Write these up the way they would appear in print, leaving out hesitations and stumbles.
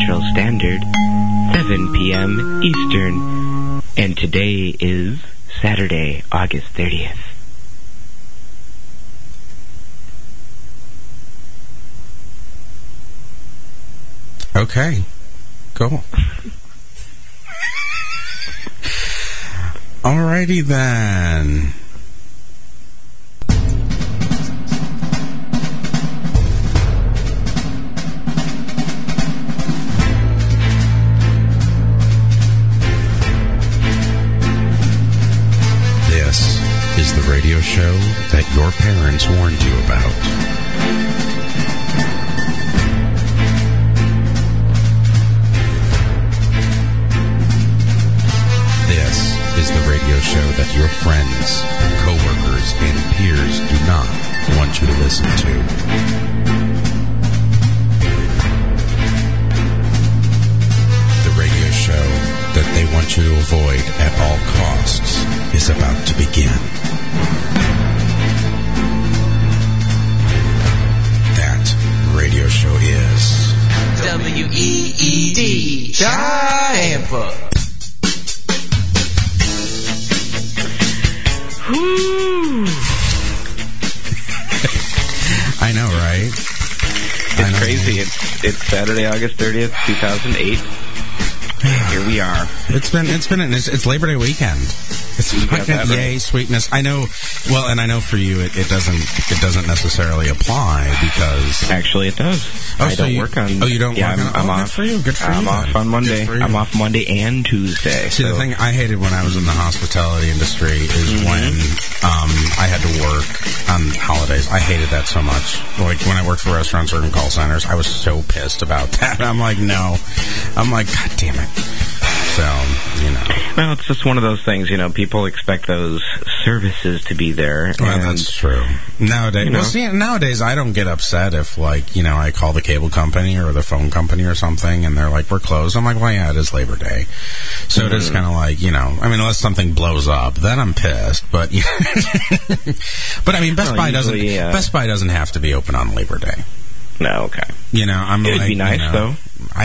Central Standard, 7 p.m. Eastern, and today is Saturday, August 30th. Okay, cool. Alrighty then. This is the radio show that your parents warned you about. Is the radio show that your friends, co-workers, and peers do not want you to listen to. The radio show that they want you to avoid at all costs is about to begin. That radio show is WEED Cheyenne. I know, right? It's crazy. It's Saturday, August 30th, 2008. Here we are. It's Labor Day weekend. It's fucking yay sweetness. I know. Well, and I know for you it doesn't necessarily apply because actually it does. I don't work on. Oh, you don't work on. I'm off. Good for you. Good for you. I'm off on Monday. I'm off Monday and Tuesday. See, the thing I hated when I was in the hospitality industry is when I had to work on holidays. I hated that so much. Like when I worked for restaurants or in call centers, I was so pissed about that. I'm like, no. I'm like, God damn it. So, you know. Well, it's just one of those things, you know, people expect those services to be there. Well, that's true. Nowadays, nowadays I don't get upset if, like, you know, I call the cable company or the phone company or something and they're like, we're closed. I'm like, well, yeah, it is Labor Day. So it is kind of like, you know, I mean, unless something blows up, then I'm pissed. But, you know, but I mean, Best Buy doesn't have to be open on Labor Day. No, okay. You know, I'm It'd like, be nice, you know, though.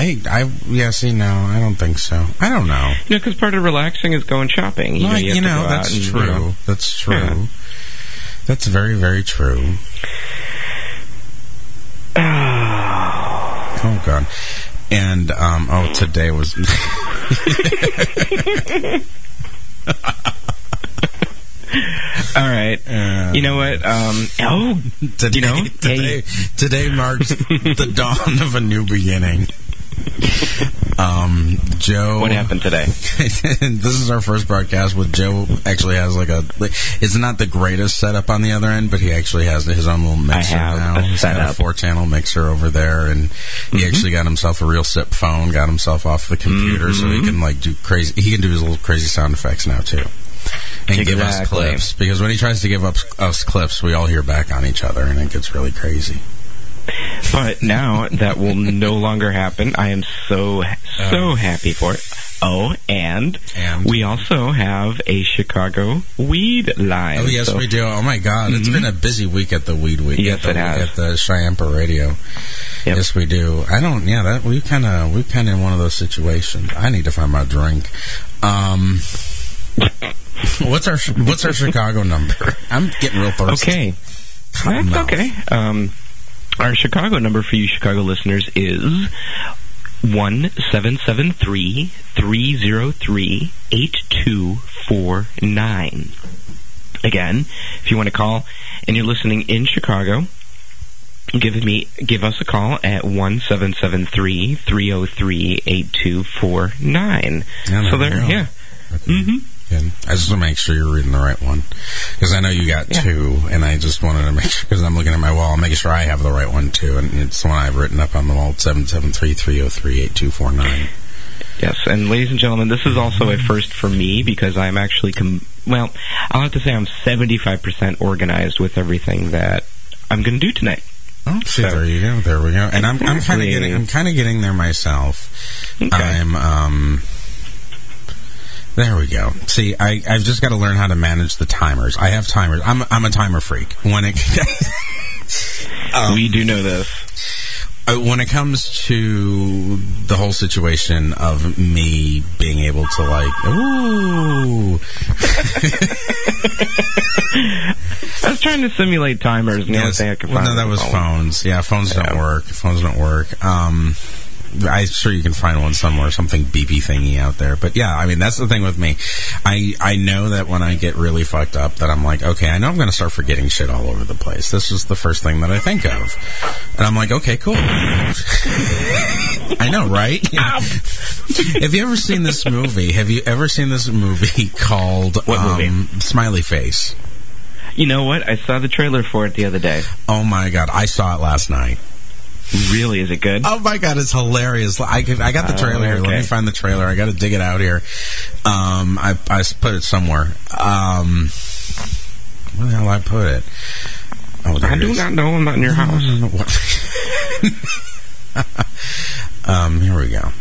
I don't think so. I don't know. You know, because part of relaxing is going shopping. That's true. That's true. Yeah. That's very, very true. Oh, God. And, today was... All right. You know what? Today marks the dawn of a new beginning. Joe. What happened today? This is our first broadcast with Joe. Actually, has it's not the greatest setup on the other end, but he actually has his own little mixer now. He's got a 4-channel mixer over there, and he actually got himself a real SIP phone. Got himself off the computer, so he can do crazy. He can do his little crazy sound effects now too. And give us clips. Because when he tries to give us clips, we all hear back on each other, and it gets really crazy. But now that will no longer happen. I am so happy for it. Oh, and we also have a Chicago weed line. Oh, yes, we do. Oh, my God. It's been a busy week at the Weed Week. Yes, it has. At the Cheyenne Radio. Yep. Yes, we do. We've kind of in one of those situations. I need to find my drink. What's our Chicago number? I'm getting real thirsty. Okay. That's okay. Our Chicago number for you Chicago listeners is 1-773-303-8249. Again, if you want to call and you're listening in Chicago, give us a call at 1-773-303-8249. So there, yeah. Okay. And I just want to make sure you're reading the right one. Because I know you got two, and I just wanted to make sure, because I'm looking at my wall, I'm making sure I have the right one, too. And it's the one I've written up on the wall, 773-303-8249. Yes, and ladies and gentlemen, this is also a first for me, because I'm actually, I'll have to say I'm 75% organized with everything that I'm going to do tonight. Oh, see, there you go. There we go. And I'm kind of getting there myself. Okay. There we go. See, I've just got to learn how to manage the timers. I have timers. I'm a timer freak. We do know this. when it comes to the whole situation of me being able to, like, ooh. I was trying to simulate timers. And yes. I could find that was phones. Yeah, phones don't work. Phones don't work. I'm sure you can find one somewhere, something beepy thingy out there. But yeah, I mean, that's the thing with me. I know that when I get really fucked up that I'm like, okay, I know I'm going to start forgetting shit all over the place. This is the first thing that I think of. And I'm like, okay, cool. I know, right? Yeah. Have you ever seen this movie? Have you ever seen this movie called Smiley Face? You know what? I saw the trailer for it the other day. Oh my God. I saw it last night. Really? Is it good? Oh my God, it's hilarious. I got the trailer here. Let me find the trailer. I got to dig it out here. I put it somewhere. Where the hell I put it? Oh, I do not know. I'm not in your house. Here we go.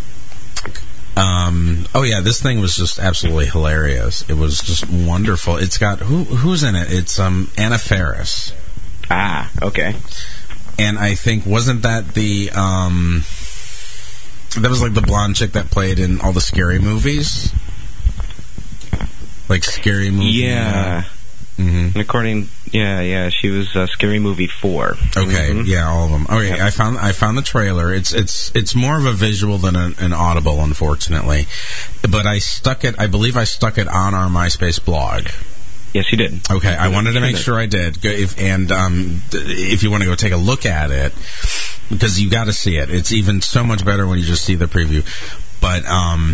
Oh yeah, this thing was just absolutely hilarious. It was just wonderful. It's got who's in it? It's Anna Faris. Ah, okay. And I think, wasn't that the, that was like the blonde chick that played in all the Scary movies? Like Scary Movie? Yeah. Mm-hmm. According, she was Scary Movie 4. Okay, yeah, all of them. Okay, yep. I found the trailer. It's more of a visual than an audible, unfortunately. But I believe I stuck it on our MySpace blog. Yes, you did. Okay, I wanted to make sure I did. If you want to go take a look at it, because you got to see it. It's even so much better when you just see the preview. But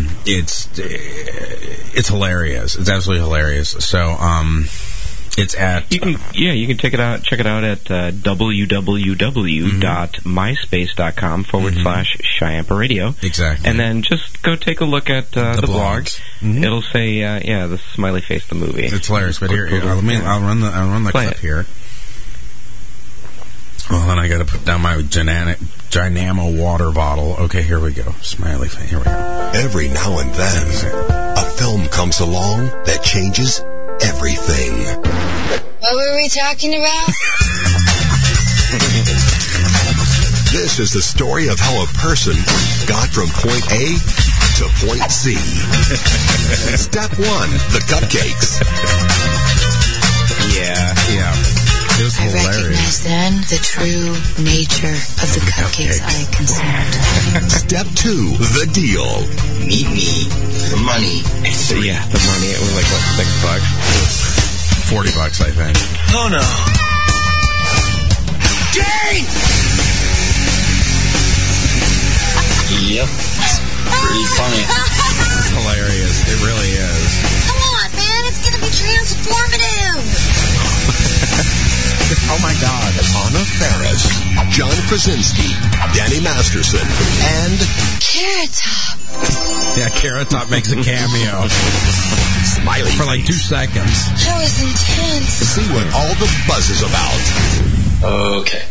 it's hilarious. It's absolutely hilarious. So it's at you can check it out at www.myspace.com/Cheyenne Radio. Exactly. And then just go take a look at the blog. Mm-hmm. It'll say the Smiley Face, the movie. It's hilarious. But here I'll run the clip here. Well, then I got to put down my Dynamo water bottle. Okay, here we go. Smiley Face. Here we go. Every now and then, a film comes along that changes everything. What were we talking about? This is the story of how a person got from point A to point C. Step 1, the cupcakes. Yeah. It was hilarious. I recognized then the true nature of the cupcakes I consumed. Step 2, the deal. Meet me. The money. Yeah, the money. It was like, what, $6? $40, I think. Oh, no. Jane! Yep. Pretty funny. It's hilarious. It really is. Come on, man. It's going to be transformative. Oh, my God. Anna Faris, John Krasinski, Danny Masterson, and Carrot Top. Yeah, Carrot Top makes a cameo. Smiley for like 2 seconds. That was intense. See what all the buzz is about. Okay.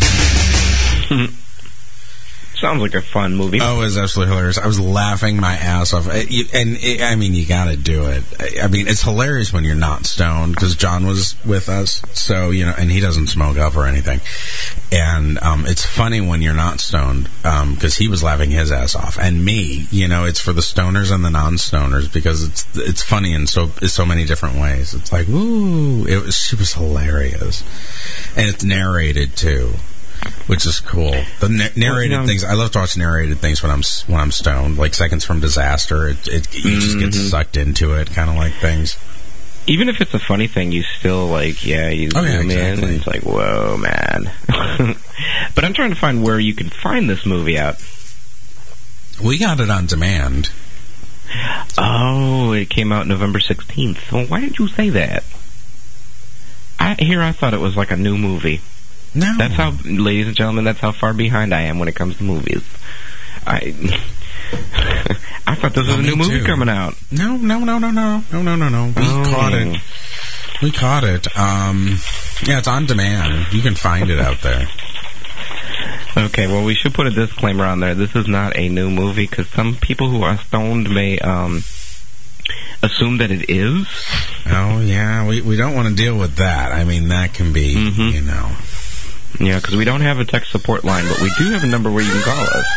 Sounds like a fun movie. Oh, it was absolutely hilarious. I was laughing my ass off. I mean, you got to do it. I mean, it's hilarious when you're not stoned, because John was with us, so, and he doesn't smoke up or anything. And it's funny when you're not stoned, because he was laughing his ass off. And me, it's for the stoners and the non-stoners, because it's funny in so many different ways. It's like, woo! It was hilarious. And it's narrated, too. Which is cool. The narrated things. I love to watch narrated things when I'm stoned, like Seconds from Disaster. You just get sucked into it, kind of like things. Even if it's a funny thing, you still zoom in, and it's like, whoa, man. But I'm trying to find where you can find this movie at. We got it on demand. Oh, it came out November 16th. Well, why did you say that? I thought it was like a new movie. No. That's how, ladies and gentlemen, that's how far behind I am when it comes to movies. I thought this was a new movie coming out. No. We caught it. We caught it. Yeah, it's on demand. You can find it out there. Okay, well, we should put a disclaimer on there. This is not a new movie, because some people who are stoned may assume that it is. Oh, yeah. We don't want to deal with that. I mean, that can be, Yeah, because we don't have a tech support line, but we do have a number where you can call us.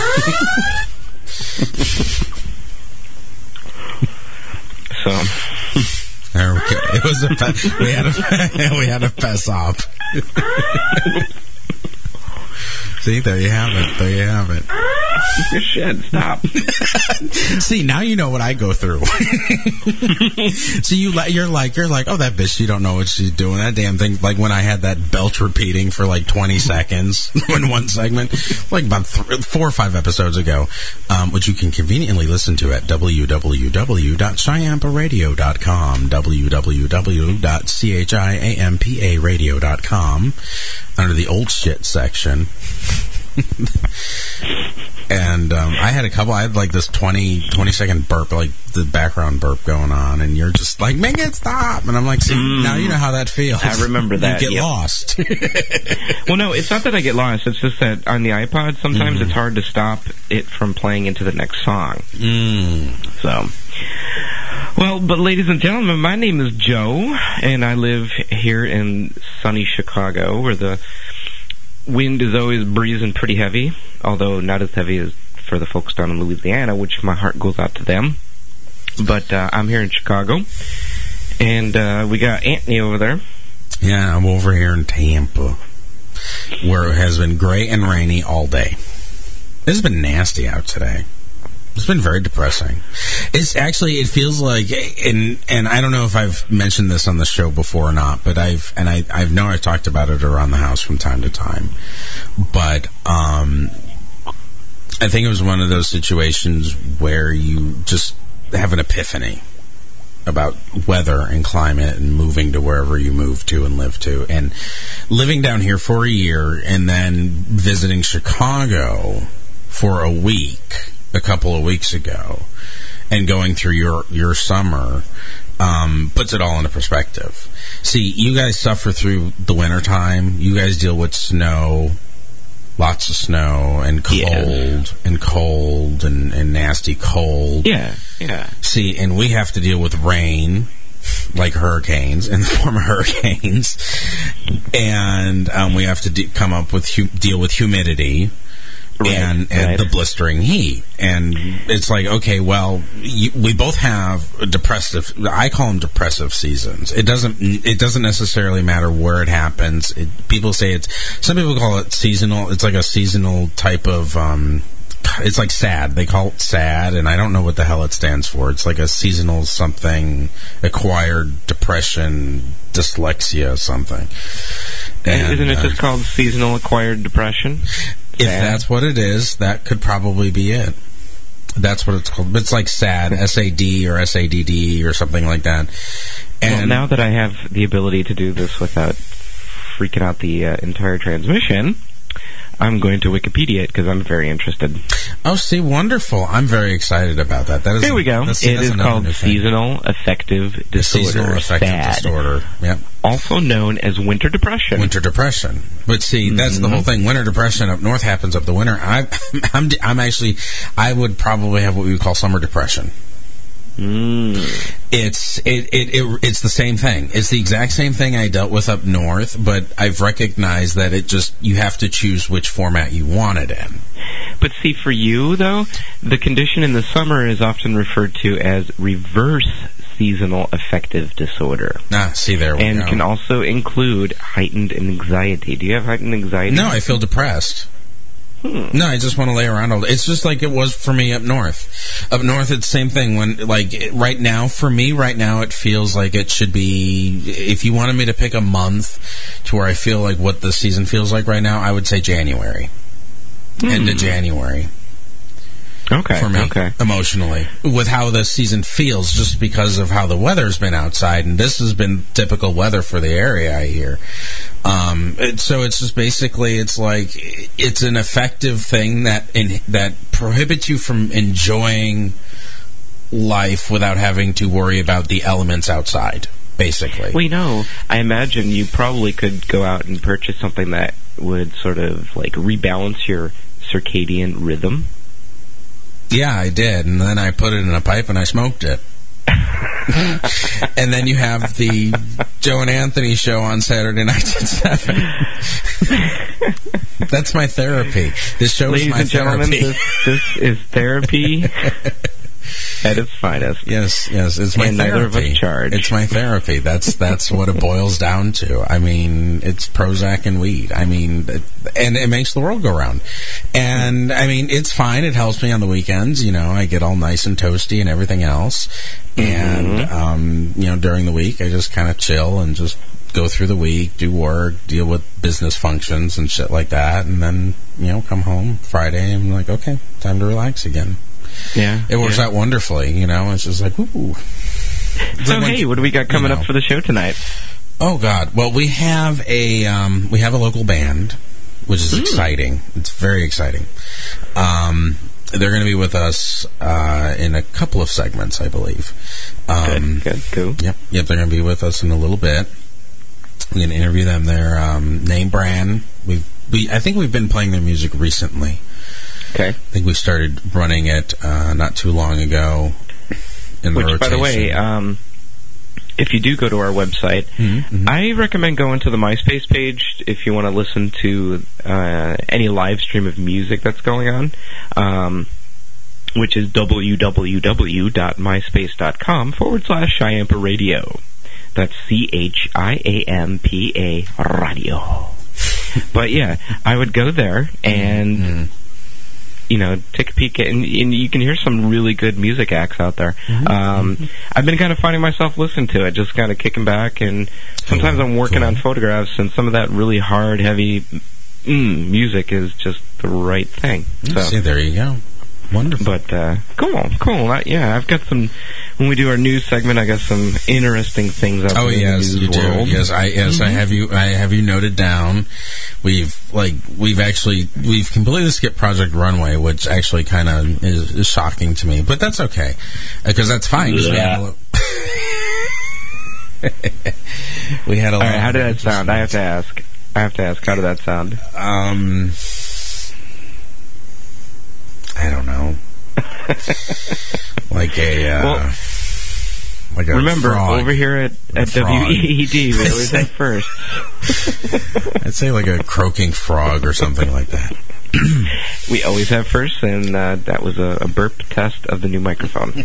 So there we go. It was we had a fess up. See, there you have it. Shit, stop. See, now you know what I go through. So you're like, oh, that bitch, you don't know what she's doing. That damn thing, like when I had that belch repeating for like 20 seconds in one segment, like about 4 or 5 episodes ago, which you can conveniently listen to at www.chiamparadio.com, www.chiamparadio.com, under the old shit section. And I had like this 20 second burp, like the background burp going on, and you're just like, make it stop. And I'm like, see, now you know how that feels. I remember that. You get lost. Well, no, it's not that I get lost. It's just that on the iPod, sometimes it's hard to stop it from playing into the next song. So, well, but ladies and gentlemen, my name is Joe, and I live here in sunny Chicago, where the wind is always breezing pretty heavy, although not as heavy as for the folks down in Louisiana, which my heart goes out to them. But I'm here in Chicago, and we got Anthony over there. Yeah, I'm over here in Tampa, where it has been gray and rainy all day. It's been nasty out today. It's been very depressing. It's actually, it feels like, and I don't know if I've mentioned this on the show before or not, but I know I've talked about it around the house from time to time. But I think it was one of those situations where you just have an epiphany about weather and climate and moving to wherever you move to and live to. And living down here for a year and then visiting Chicago for a week a couple of weeks ago and going through your summer puts it all into perspective. See, you guys suffer through the wintertime. You guys deal with snow, lots of snow and cold and nasty cold. Yeah. See, and we have to deal with rain, like hurricanes, in the form of hurricanes. And we have to deal with humidity. Right, and the blistering heat. And it's like, okay, well, we both have depressive, I call them depressive seasons. It doesn't necessarily matter where it happens. Some people call it seasonal. It's like a seasonal type of, it's like SAD. They call it SAD, and I don't know what the hell it stands for. It's like a seasonal something, acquired depression, dyslexia, something. And isn't it just called seasonal acquired depression? If that's what it is, that could probably be it. That's what it's called. But it's like SAD, S-A-D or S-A-D-D or something like that. And well, now that I have the ability to do this without freaking out the entire transmission, I'm going to Wikipedia it because I'm very interested. Oh, see, wonderful. I'm very excited about that. There we go. It is called Seasonal Affective Disorder. Seasonal Affective Disorder, yep. Also known as winter depression. Winter depression. But see, that's the whole thing. Winter depression up north happens up the winter. I would probably have what we would call summer depression. It's the same thing. It's the exact same thing I dealt with up north, but I've recognized that you have to choose which format you want it in. But see, for you though, the condition in the summer is often referred to as reverse seasonal affective disorder. See, there we go. And can also include heightened anxiety. Do you have heightened anxiety? No, I feel depressed. No, I just want to lay around all day. It's just like it was for me up north. Up north, it's the same thing. Right now, it feels like it should be, if you wanted me to pick a month to where I feel like what the season feels like right now, I would say January. End of January. Okay. For me, okay. Emotionally, with how the season feels, just because of how the weather's been outside, and this has been typical weather for the area, I hear. So it's just basically, it's like, it's an effective thing that prohibits you from enjoying life without having to worry about the elements outside, basically. Well, I imagine you probably could go out and purchase something that would sort of like rebalance your circadian rhythm. Yeah, I did, and then I put it in a pipe and I smoked it. And then you have the Joe and Anthony show on Saturday nights at 7. That's my therapy. This show is my therapy. Ladies and gentlemen, this is therapy at its finest. Yes, it's my therapy. Neither of us charge. It's my therapy. That's what it boils down to. I mean, it's Prozac and weed. I mean, and it makes the world go round. And I mean, it's fine. It helps me on the weekends. You know, I get all nice and toasty and everything else. And you know, during the week, I just kind of chill and just go through the week, do work, deal with business functions and shit like that, and then, you know, come home Friday and I'm like, okay, time to relax again. Yeah, it works out wonderfully. You know, it's just like, ooh. So like hey, what do we got coming up for the show tonight? Oh God, well we have a local band, which is exciting. It's very exciting. They're going to be with us in a couple of segments, I believe. Good, cool. Yep. They're going to be with us in a little bit. We're going to interview them. Their name brand. I think we've been playing their music recently. Okay. I think we started running it not too long ago. In the rotation. By the way, if you do go to our website, I recommend going to the MySpace page if you want to listen to any live stream of music that's going on, which is www.myspace.com/Chiampa Radio. That's CHIAMPA Radio. But yeah, I would go there and... you know, take a peek at, and you can hear some really good music acts out there. I've been kind of finding myself listening to it, just kind of kicking back, and sometimes I'm working on photographs, and some of that really hard, heavy music is just the right thing. So, see, there you go. Wonderful. But, cool. I've got some, when we do our news segment, I got some interesting things out there in the news world. Yes, I have you noted down. We've completely skipped Project Runway, which actually kind of is shocking to me, but that's okay, because that's fine. Yeah. We had a All right, how did that sound? I have to ask, how did that sound? I don't know. Like a remember, frog. over here at WEED, we always have first. I'd say like a croaking frog or something like that. We always have first, and that was a burp test of the new microphone.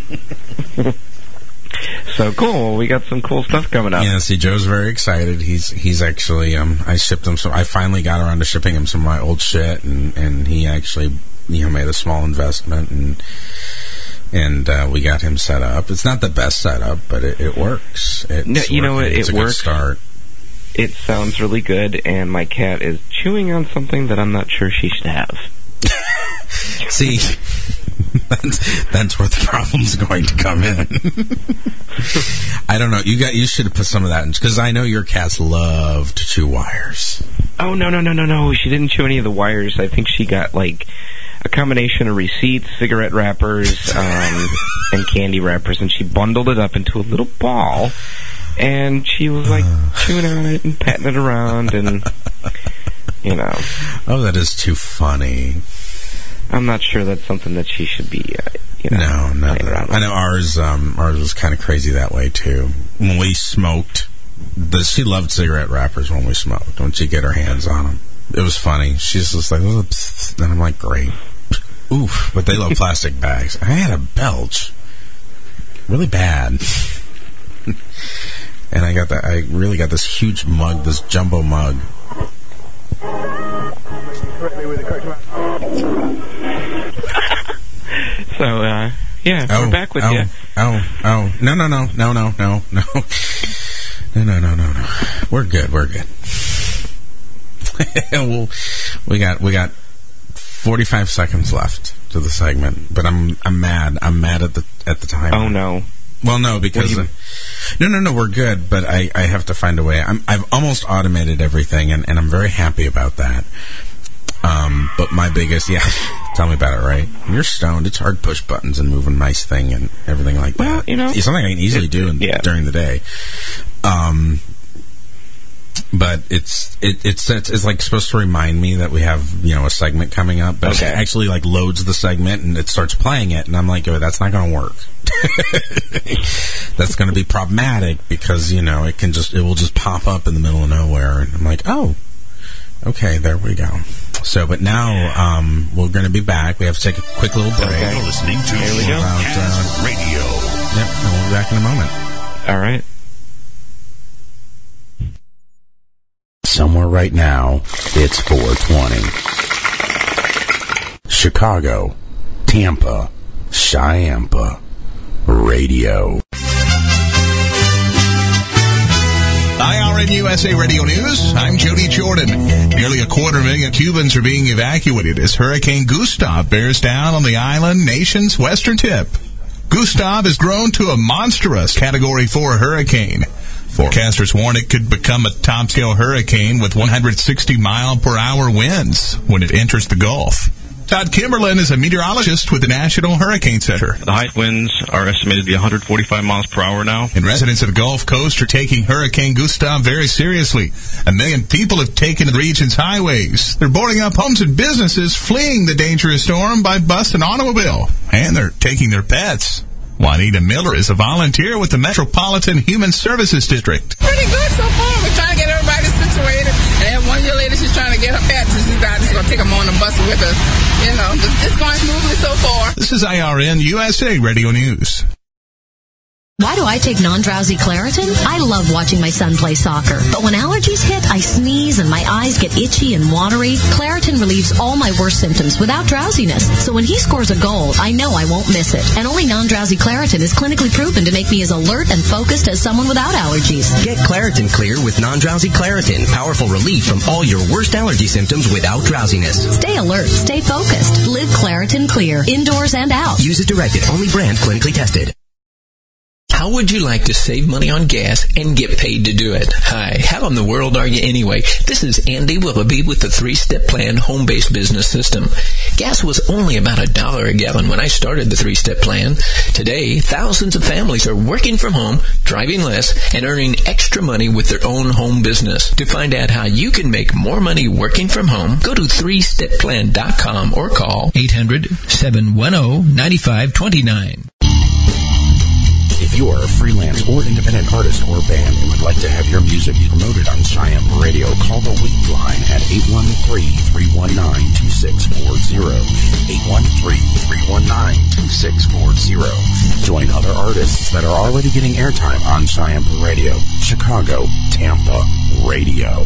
So cool. We got some cool stuff coming up. Yeah, see, Joe's very excited. He's actually, I shipped him some, I finally got around to shipping him some of my old shit, and he actually, you know, made a small investment, and we got him set up. It's not the best setup, but it works. It works. It's a good start. It sounds really good, and my cat is chewing on something that I'm not sure she should have. See, that's where the problem's going to come in. I don't know. You should have put some of that in, because I know your cats love to chew wires. Oh, no. She didn't chew any of the wires. I think she got, like, a combination of receipts, cigarette wrappers, and candy wrappers, and she bundled it up into a little ball, and she was, like, chewing on it and patting it around, and, you know. Oh, that is too funny. I'm not sure that's something that she should be, No. I know ours was kind of crazy that way, too. When we smoked, she loved cigarette wrappers when we smoked, when she'd get her hands on them. It was funny. She's just like, oh, and I'm like, great. Oof, but they love plastic bags. I had a belch. Really bad. And I really got this huge mug, this jumbo mug. So, we're back with you. No. No. We're good. We got 45 seconds left to the segment, but I'm mad. I'm mad at the time. Oh no. Well, no, because no, we're good. But I have to find a way. I've almost automated everything, and I'm very happy about that. But my biggest, tell me about it, right? When you're stoned, it's hard to push buttons and move a nice thing and everything like that. Well, you know, it's something I can easily do during the day. But it's like supposed to remind me that we have, you know, a segment coming up, but it actually like loads the segment and it starts playing it, and I'm like, oh, that's not going to work. That's going to be problematic because, it will just pop up in the middle of nowhere. And I'm like, oh, okay, there we go. So, but now we're going to be back. We have to take a quick little break. Okay. You're listening to Podcast Radio. Yep, and we'll be back in a moment. All right. Somewhere right now, it's 420. Chicago, Tampa, Chiampa Radio. IRN USA Radio News, I'm Jody Jordan. Nearly 250,000 Cubans are being evacuated as Hurricane Gustav bears down on the island nation's western tip. Gustav has grown to a monstrous Category 4 hurricane. Forecasters warn it could become a top-scale hurricane with 160-mile-per-hour winds when it enters the Gulf. Todd Kimberlin is a meteorologist with the National Hurricane Center. The high winds are estimated to be 145 miles per hour now. And residents of the Gulf Coast are taking Hurricane Gustav very seriously. 1 million people have taken the region's highways. They're boarding up homes and businesses, fleeing the dangerous storm by bus and automobile. And they're taking their pets. Juanita Miller is a volunteer with the Metropolitan Human Services District. Pretty good so far. We're trying to get everybody situated. And one young lady, she's trying to get her pets. She's going to take them on the bus with her. It's going smoothly so far. This is IRN USA Radio News. Why do I take non-drowsy Claritin? I love watching my son play soccer. But when allergies hit, I sneeze and my eyes get itchy and watery. Claritin relieves all my worst symptoms without drowsiness. So when he scores a goal, I know I won't miss it. And only non-drowsy Claritin is clinically proven to make me as alert and focused as someone without allergies. Get Claritin Clear with non-drowsy Claritin. Powerful relief from all your worst allergy symptoms without drowsiness. Stay alert. Stay focused. Live Claritin Clear. Indoors and out. Use as directed. Only brand clinically tested. How would you like to save money on gas and get paid to do it? Hi, how in the world are you anyway? This is Andy Willoughby with the 3-Step Plan Home-Based Business System. Gas was only about $1 a gallon when I started the 3-Step Plan. Today, thousands of families are working from home, driving less, and earning extra money with their own home business. To find out how you can make more money working from home, go to 3stepplan.com or call 800-710-9529. If you are a freelance or independent artist or band and would like to have your music promoted on Chiampa Radio, call the Weed line at 813-319-2640. 813-319-2640. Join other artists that are already getting airtime on Chiampa Radio. Chicago, Tampa Radio.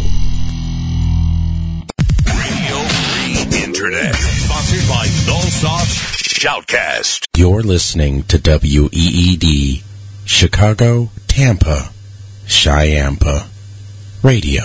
Radio Free Internet. Sponsored by Nullsoft's Shoutcast. You're listening to WEED, Chicago, Tampa, Chiampa Radio.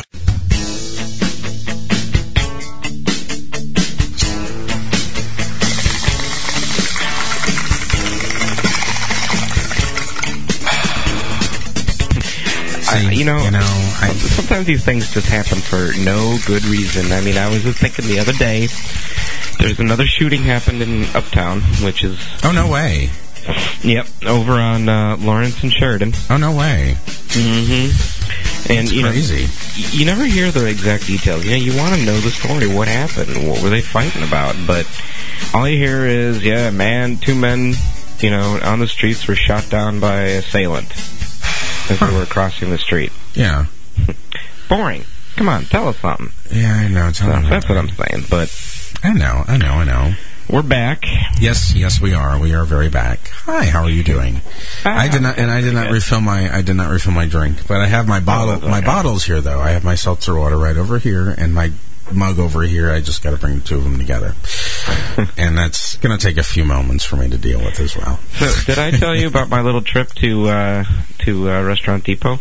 Sometimes these things just happen for no good reason. I mean, I was just thinking the other day, there's another shooting happened in Uptown, which is... Oh, no way. Yep, over on Lawrence and Sheridan. Oh, no way. Mm-hmm. And, it's crazy. You never hear the exact details. You want to know the story. What happened? What were they fighting about? But all you hear is, two men, on the streets were shot down by an assailant as they were crossing the street. Yeah. Boring. Come on, tell us something. Yeah, I know. That's what I'm saying, but... I know. We're back. Yes, we are. We are very back. Hi, how are you doing? I did not refill my drink, but I have my bottle. My bottles here, though. I have my seltzer water right over here, and my mug over here. I just got to bring the two of them together, and that's going to take a few moments for me to deal with as well. So, did I tell you about my little trip to Restaurant Depot?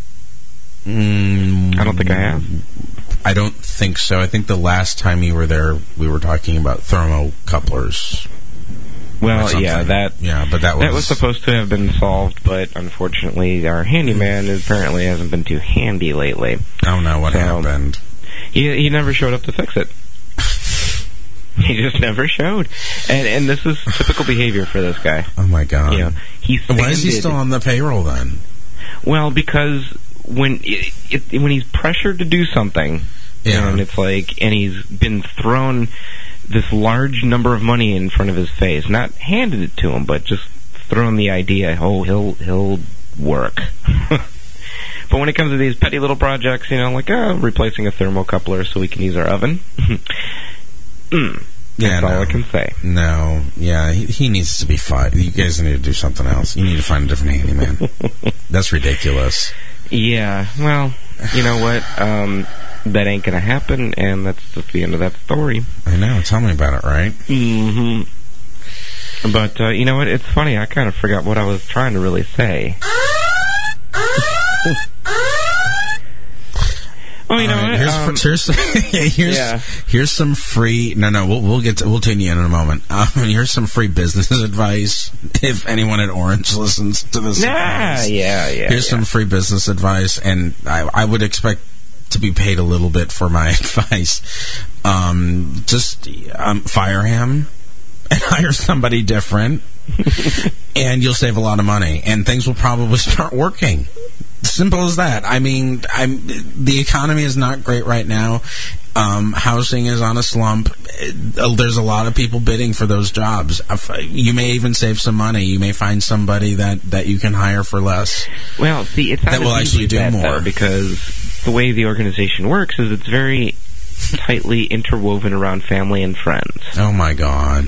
I don't think I have. I don't think so. I think the last time you were there, we were talking about thermocouplers. Well, but that was supposed to have been solved, but unfortunately, our handyman apparently hasn't been too handy lately. Oh no, what happened? He never showed up to fix it. He just never showed, and this is typical behavior for this guy. Oh my god! Why is he still on the payroll then? Well, because when he's pressured to do something, and it's like, and he's been thrown this large number of money in front of his face, not handed it to him, but just thrown the idea, he'll work. But when it comes to these petty little projects, like replacing a thermocoupler so we can use our oven, that's all I can say. No, he needs to be fired. You guys need to do something else. You need to find a different handyman. That's ridiculous. Yeah, well, you know what? That ain't gonna happen, and that's just the end of that story. I know. Tell me about it, right? Mm-hmm. But you know what? It's funny. I kind of forgot what I was trying to really say. Oh, you know what? Here's some free. We'll tune you in a moment. Here's some free business advice. If anyone at Orange listens to this, here's some free business advice, and I would expect to be paid a little bit for my advice. Just fire him and hire somebody different, and you'll save a lot of money, and things will probably start working. Simple as that. I mean, the economy is not great right now. Housing is on a slump. There's a lot of people bidding for those jobs. You may even save some money. You may find somebody that you can hire for less. Well, see, it's not that will actually do more, though, because the way the organization works is it's very tightly interwoven around family and friends. Oh my God.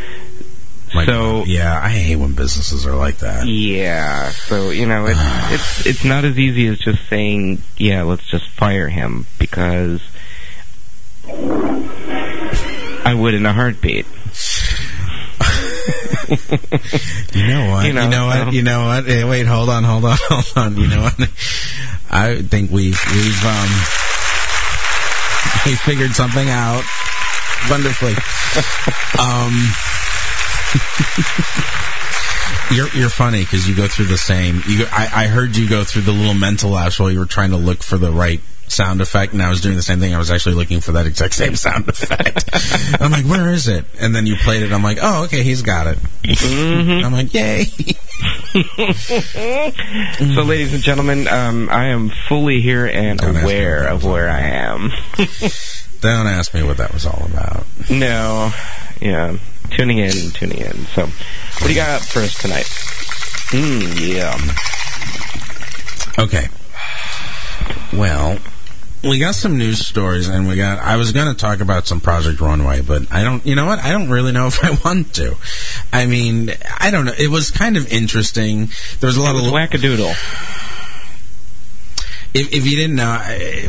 Yeah, I hate when businesses are like that. Yeah, so it's not as easy as just saying, let's just fire him, because I would in a heartbeat. You know what? Hey, wait, hold on. You know what? I think we've figured something out wonderfully. You're funny because you go through the same. I heard you go through the little mental lapse while you were trying to look for the right sound effect, and I was doing the same thing. I was actually looking for that exact same sound effect. I'm like, where is it? And then you played it. I'm like, oh, okay, he's got it. Mm-hmm. I'm like, yay. So, ladies and gentlemen, I am fully here and aware of where I am. Don't ask me what that was all about. No. Yeah. Tuning in. So, what do you got for us tonight? Okay. Well, we got some news stories, and I was going to talk about some Project Runway, but I don't really know if I want to. I mean, I don't know. It was kind of interesting. There was a lot of wackadoodle. If you didn't know,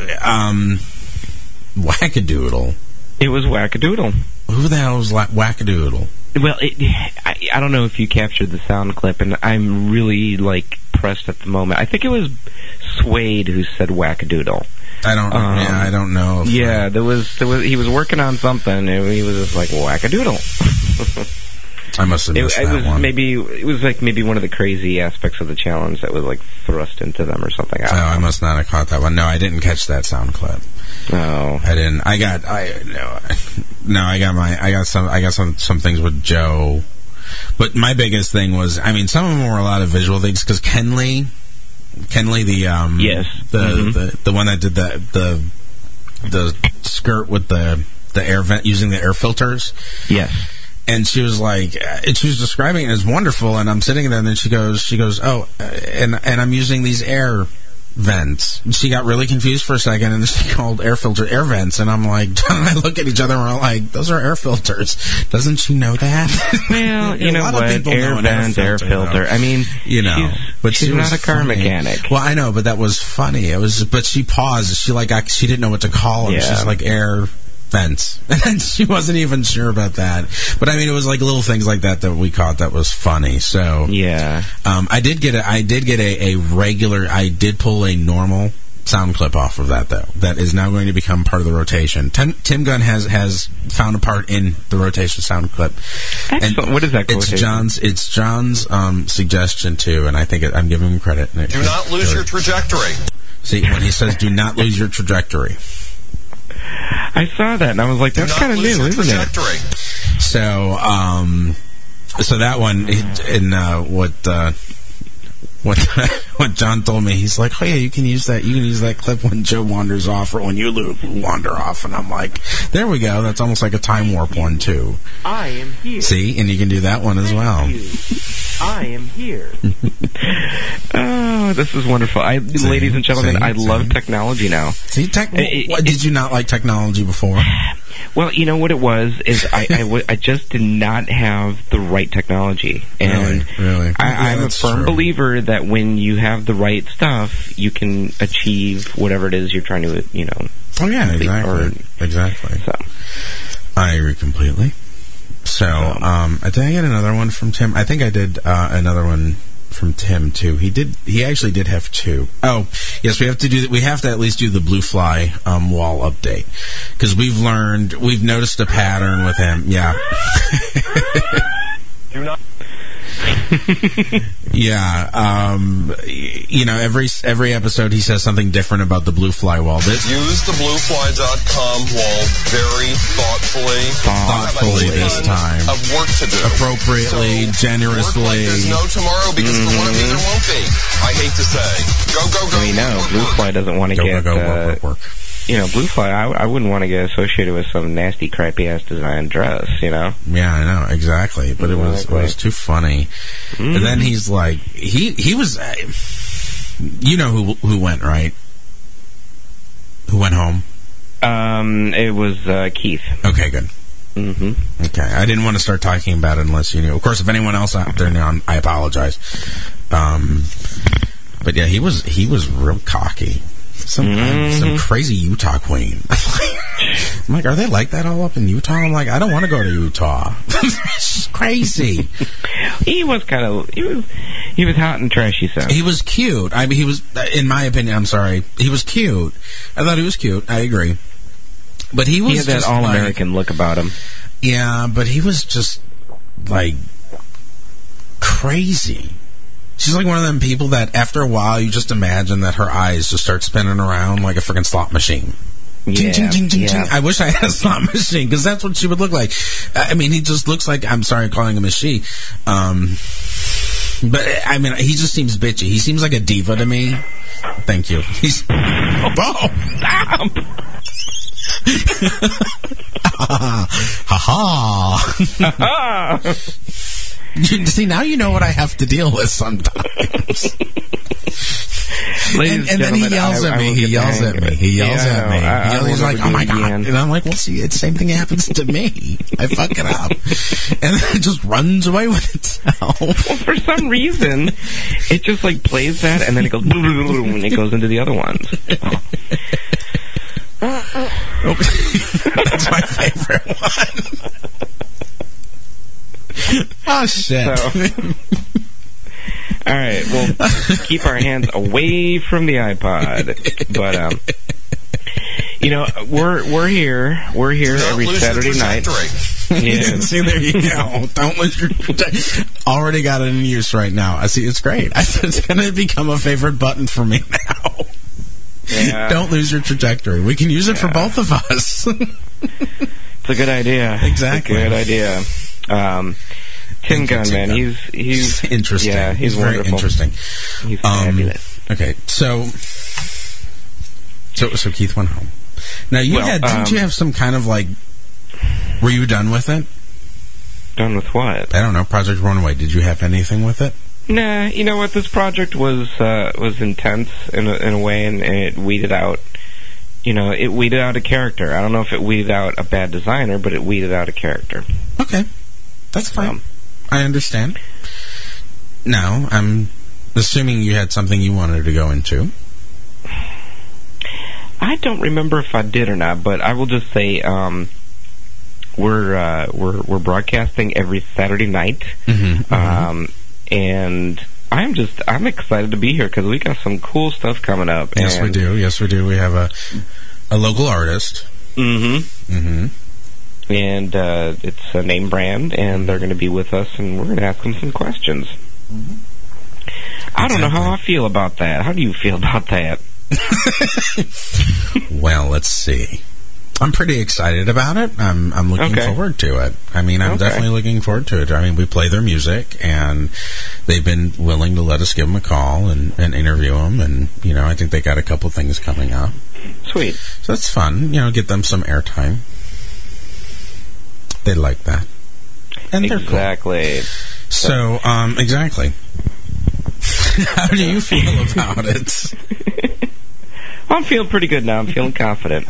wackadoodle. It was wackadoodle. Who the hell was wackadoodle? Well, I don't know if you captured the sound clip, and I'm really pressed at the moment. I think it was Suede who said wackadoodle. I don't know. There was. He was working on something, and he was just like wackadoodle. I must have missed that one. It was maybe one of the crazy aspects of the challenge that was thrust into them or something. I must not have caught that one. No, I didn't catch that sound clip. No, I didn't. I got some things with Joe, but my biggest thing was, some of them were a lot of visual things because Kenley, the one that did the skirt with the air vent using the air filters, yes. And she was she was describing it as wonderful, and I'm sitting there, and then she goes, oh, and I'm using these air vents. She got really confused for a second, and then she called air filter air vents, and I'm like, John and I look at each other, and we're like, those are air filters. Doesn't she know that? Well, you know what? Air vent, air filter. Though. I mean, she's not a car mechanic. Well, I know, but that was funny. But she paused. She didn't know what to call them. Yeah. She's like, air fence. And she wasn't even sure about that. But it was little things like that we caught that was funny. So yeah. I did pull a normal sound clip off of that, though. That is now going to become part of the rotation. Tim Gunn has found a part in the rotation sound clip. Excellent. And what is that quotation? It's John's suggestion too, and I think I'm giving him credit. Do not lose your trajectory. See, when he says do not lose your trajectory. I saw that, and I was like, that's kind of new, isn't it? So, so that one, in what what John told me. He's like, oh yeah, you can use that clip when Joe wanders off or when you wander off. And I'm like, there we go. That's almost like a time warp one too. I am here. See, and you can do that one as well. I am here. Oh, this is wonderful. Ladies and gentlemen, I love technology now. See, did you not like technology before? Well, you know what it was is I just did not have the right technology, and really? I'm a firm believer that when you have the right stuff, you can achieve whatever it is you're trying to, Oh yeah, exactly. So, I agree completely. So, did I get another one from Tim? I think I did another one from Tim too. He actually did have two. Oh, yes, we have to at least do the Blue Fly wall update, because we've noticed a pattern with him. Yeah. Do not. Yeah, every episode he says something different about the Blue Fly wall. Use the bluefly.com wall very thoughtfully this time. Of work to do. Appropriately, generously. Work like there's no tomorrow, because there won't be, there won't be. I hate to say. Go. We know Blue Fly doesn't want to get work. Blue Fly, I wouldn't want to get associated with some nasty, crappy-ass design dress, Yeah, I know, exactly. But it was too funny. And then he's like, he was, who went, right? Who went home? It was Keith. Okay, good. Mm-hmm. Okay, I didn't want to start talking about it unless you knew. Of course, if anyone else out there knew, I apologize. But yeah, he was real cocky. Some crazy Utah queen. I'm like, are they like that all up in Utah? I'm like, I don't want to go to Utah. It's crazy. He was hot and trashy, so. He was cute. I mean, he was, in my opinion, I'm sorry, he was cute. I thought he was cute. I agree. But he had that all-American look about him. Yeah, but he was just, like, crazy. She's like one of them people that after a while you just imagine that her eyes just start spinning around like a freaking slot machine. Yeah, ching, ching, ching, ching. I wish I had a slot machine, because that's what she would look like. I mean, he just looks like, I'm sorry calling him a she. But, I mean, he just seems bitchy. He seems like a diva to me. Thank you. He's... Oh, stop! Ha-ha! See, now you know what I have to deal with sometimes. And then he yells at me. He yells at me. He's like, oh my God. And I'm like, well, see, it's the same thing happens to me. I fuck it up. And then it just runs away with itself. Well, for some reason, it just like plays that and then it goes and it goes into the other ones. That's my favorite one. Oh, shit. So, all right, well, keep our hands away from the iPod. But, we're here. We're here every Saturday night. Yeah. See, there you go. Don't lose your trajectory. Already got it in use right now. I see. It's great. It's going to become a favorite button for me now. Yeah. Don't lose your trajectory. We can use it for both of us. It's a good idea. Exactly. It's a good idea. Tim Gunn, man, he's interesting. Yeah, he's very wonderful. Interesting. He's fabulous. Okay, so Keith went home. Now didn't you have some kind of like? Were you done with it? Done with what? I don't know. Project Runaway. Did you have anything with it? Nah. You know what? This project was intense in a way, and it weeded out. It weeded out a character. I don't know if it weeded out a bad designer, but it weeded out a character. Okay, that's fine. I understand. Now, I'm assuming you had something you wanted to go into. I don't remember if I did or not, but I will just say we're broadcasting every Saturday night, and I'm excited to be here because we got some cool stuff coming up. Yes, we do. We have a local artist. And it's a name brand, and they're going to be with us, and we're going to ask them some questions. I don't know how I feel about that. How do you feel about that? Well, let's see. I'm pretty excited about it. I'm looking forward to it. I mean, I'm definitely looking forward to it. I mean, we play their music, and they've been willing to let us give them a call and interview them, and, you know, I think they got a couple things coming up. Sweet. So that's fun. You know, get them some airtime. They like that. And they're cool. Exactly. So, exactly. How do you feel about it? I'm feeling pretty good now. I'm feeling confident.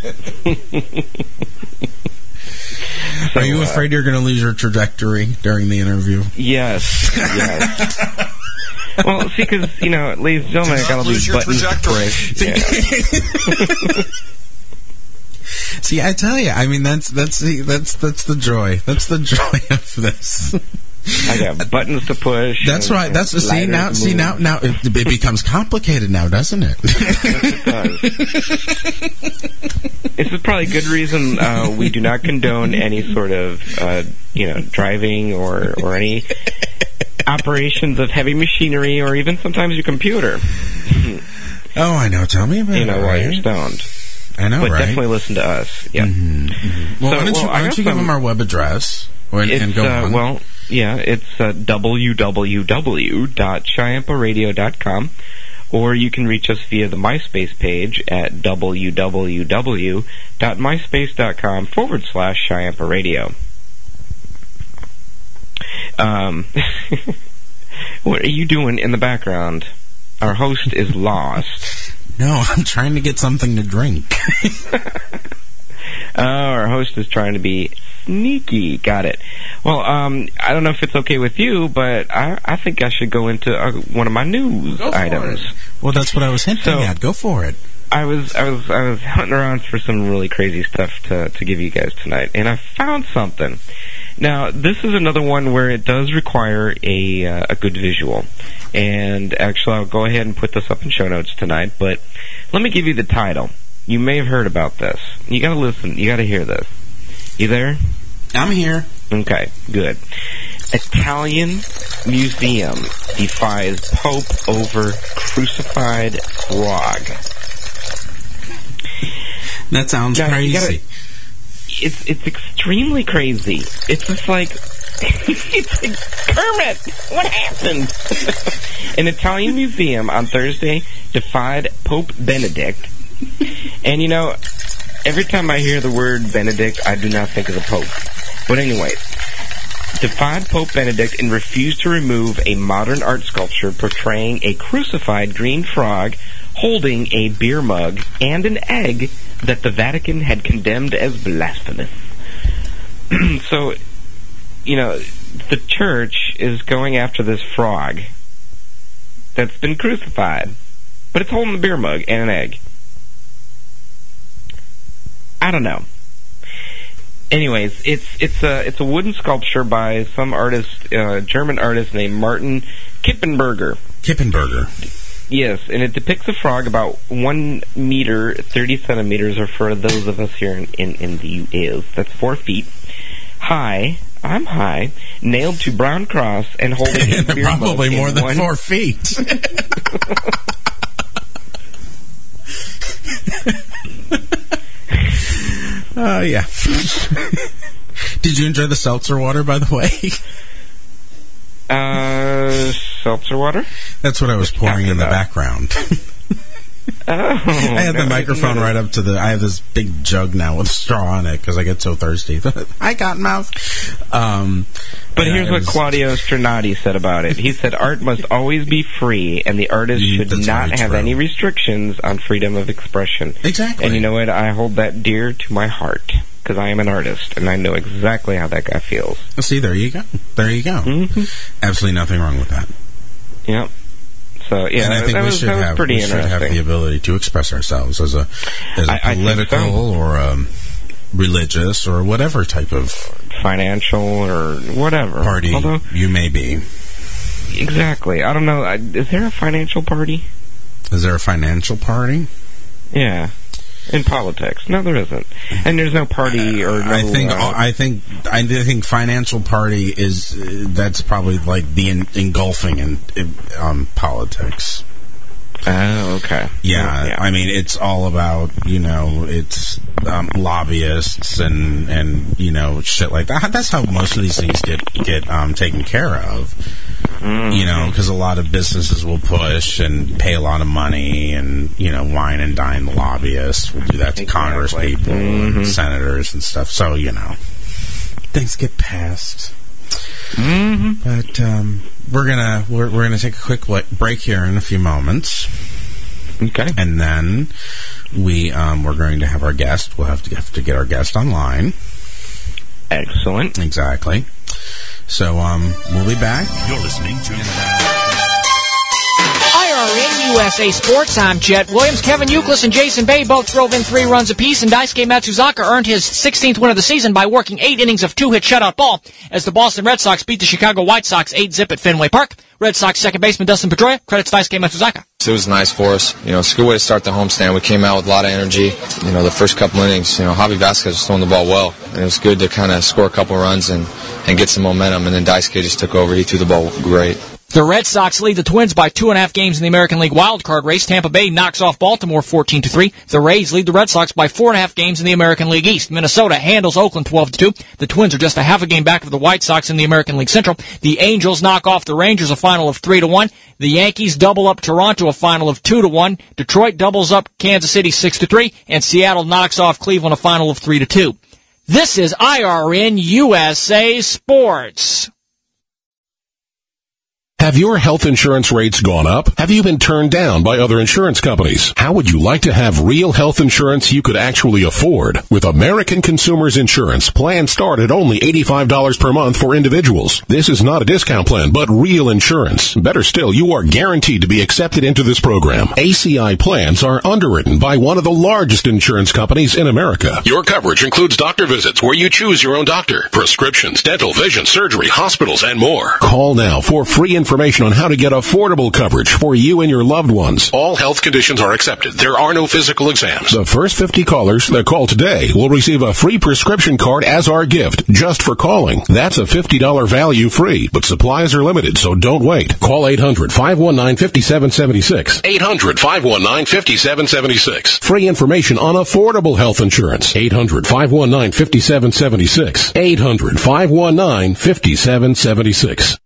Are you afraid you're going to lose your trajectory during the interview? Yes. Well, see, because, you know, ladies and gentlemen, I got to lose buttons to push. Yeah. See, I tell you, I mean, that's the joy. That's the joy of this. I got buttons to push. That's right. That's now it becomes complicated now, doesn't it? Yes, it does. This is probably a good reason we do not condone any sort of driving or any operations of heavy machinery or even sometimes your computer. Oh, I know. Tell me about it. While you're stoned. I know, but right? Definitely listen to us. Yeah. Mm-hmm. Well, why don't you give them our web address and go on? Well, yeah, it's www.chiamparadio.com, or you can reach us via the MySpace page at www.myspace.com/ChiampaRadio. What are you doing in the background? Our host is lost. No, I'm trying to get something to drink. Our host is trying to be sneaky. Got it. Well, I don't know if it's okay with you, but I think I should go into one of my news items. Well, that's what I was hinting at. Go for it. I was hunting around for some really crazy stuff to give you guys tonight, and I found something. Now, this is another one where it does require a good visual. And actually, I'll go ahead and put this up in show notes tonight, but let me give you the title. You may have heard about this. You gotta listen. You gotta hear this. You there? I'm here. Okay, good. Italian museum defies Pope over crucified frog. That sounds crazy. It's extremely crazy. It's just like, it's like, Kermit, what happened? An Italian museum on Thursday defied Pope Benedict. And, you know, every time I hear the word Benedict, I do not think of the Pope. But anyway, defied Pope Benedict and refused to remove a modern art sculpture portraying a crucified green frog holding a beer mug and an egg that the Vatican had condemned as blasphemous. So, you know, the church is going after this frog that's been crucified, but it's holding the beer mug and an egg. I don't know. Anyways, it's a wooden sculpture by some artist, German artist named Martin Kippenberger. Yes, and it depicts a frog about 1 meter 30 centimeters, or for those of us here in the U.S., that's 4 feet high. I'm high, nailed to brown cross, and holding a beer mug probably more than 4 feet. Yeah. Did you enjoy the seltzer water, by the way? Seltzer water? That's what I was pouring in the background. Oh, I had the microphone right up to I have this big jug now with straw on it because I get so thirsty. I got mouth. But here's what Claudio Strinati said about it. He said, art must always be free, and the artist should not have any restrictions on freedom of expression. Exactly. And you know what? I hold that dear to my heart, because I am an artist, and I know exactly how that guy feels. See, there you go. There you go. Mm-hmm. Absolutely nothing wrong with that. Yep. So, yeah, and I think we should have the ability to express ourselves as a political or religious or whatever type of financial or whatever party you may be. Exactly. I don't know. Is there a financial party? Is there a financial party? Yeah. In politics. No, there isn't. And there's no party or no... I think financial party is... that's probably like the engulfing in politics. Oh, okay. Yeah, I mean, it's all about, it's lobbyists and shit like that. That's how most of these things get taken care of. Because a lot of businesses will push and pay a lot of money and, wine and dine the lobbyists. Will do that to Congress people and senators and stuff. So, things get passed. But we're gonna take a quick break here in a few moments. Okay. And then we're going to have our guest. We'll have to get our guest online. Excellent. Exactly. So we'll be back. You're listening to IRN USA Sports. I'm Jet Williams. Kevin Youkilis and Jason Bay both drove in 3 runs apiece, and Daisuke Matsuzaka earned his 16th win of the season by working 8 innings of 2-hit shutout ball as the Boston Red Sox beat the Chicago White Sox 8-zip at Fenway Park. Red Sox second baseman Dustin Pedroia credits Daisuke Matsuzaka. It was nice for us. It's a good way to start the homestand. We came out with a lot of energy. The first couple innings, Javi Vasquez was throwing the ball well, and it was good to kind of score a couple runs and get some momentum. And then Daisuke just took over. He threw the ball great. The Red Sox lead the Twins by 2.5 games in the American League wildcard race. Tampa Bay knocks off Baltimore 14-3. The Rays lead the Red Sox by 4.5 games in the American League East. Minnesota handles Oakland 12-2. The Twins are just a half a game back of the White Sox in the American League Central. The Angels knock off the Rangers a final of 3-1. The Yankees double up Toronto a final of 2-1. Detroit doubles up Kansas City 6-3. And Seattle knocks off Cleveland a final of 3-2. This is IRN USA Sports. Have your health insurance rates gone up? Have you been turned down by other insurance companies? How would you like to have real health insurance you could actually afford? With American Consumers Insurance, plans start at only $85 per month for individuals. This is not a discount plan, but real insurance. Better still, you are guaranteed to be accepted into this program. ACI plans are underwritten by one of the largest insurance companies in America. Your coverage includes doctor visits where you choose your own doctor, prescriptions, dental, vision, surgery, hospitals, and more. Call now for free information on how to get affordable coverage for you and your loved ones. All health conditions are accepted. There are no physical exams. The first 50 callers that call today will receive a free prescription card as our gift just for calling. That's a $50 value free, but supplies are limited, so don't wait. Call 800-519-5776. 800-519-5776. Free information on affordable health insurance. 800-519-5776. 800-519-5776.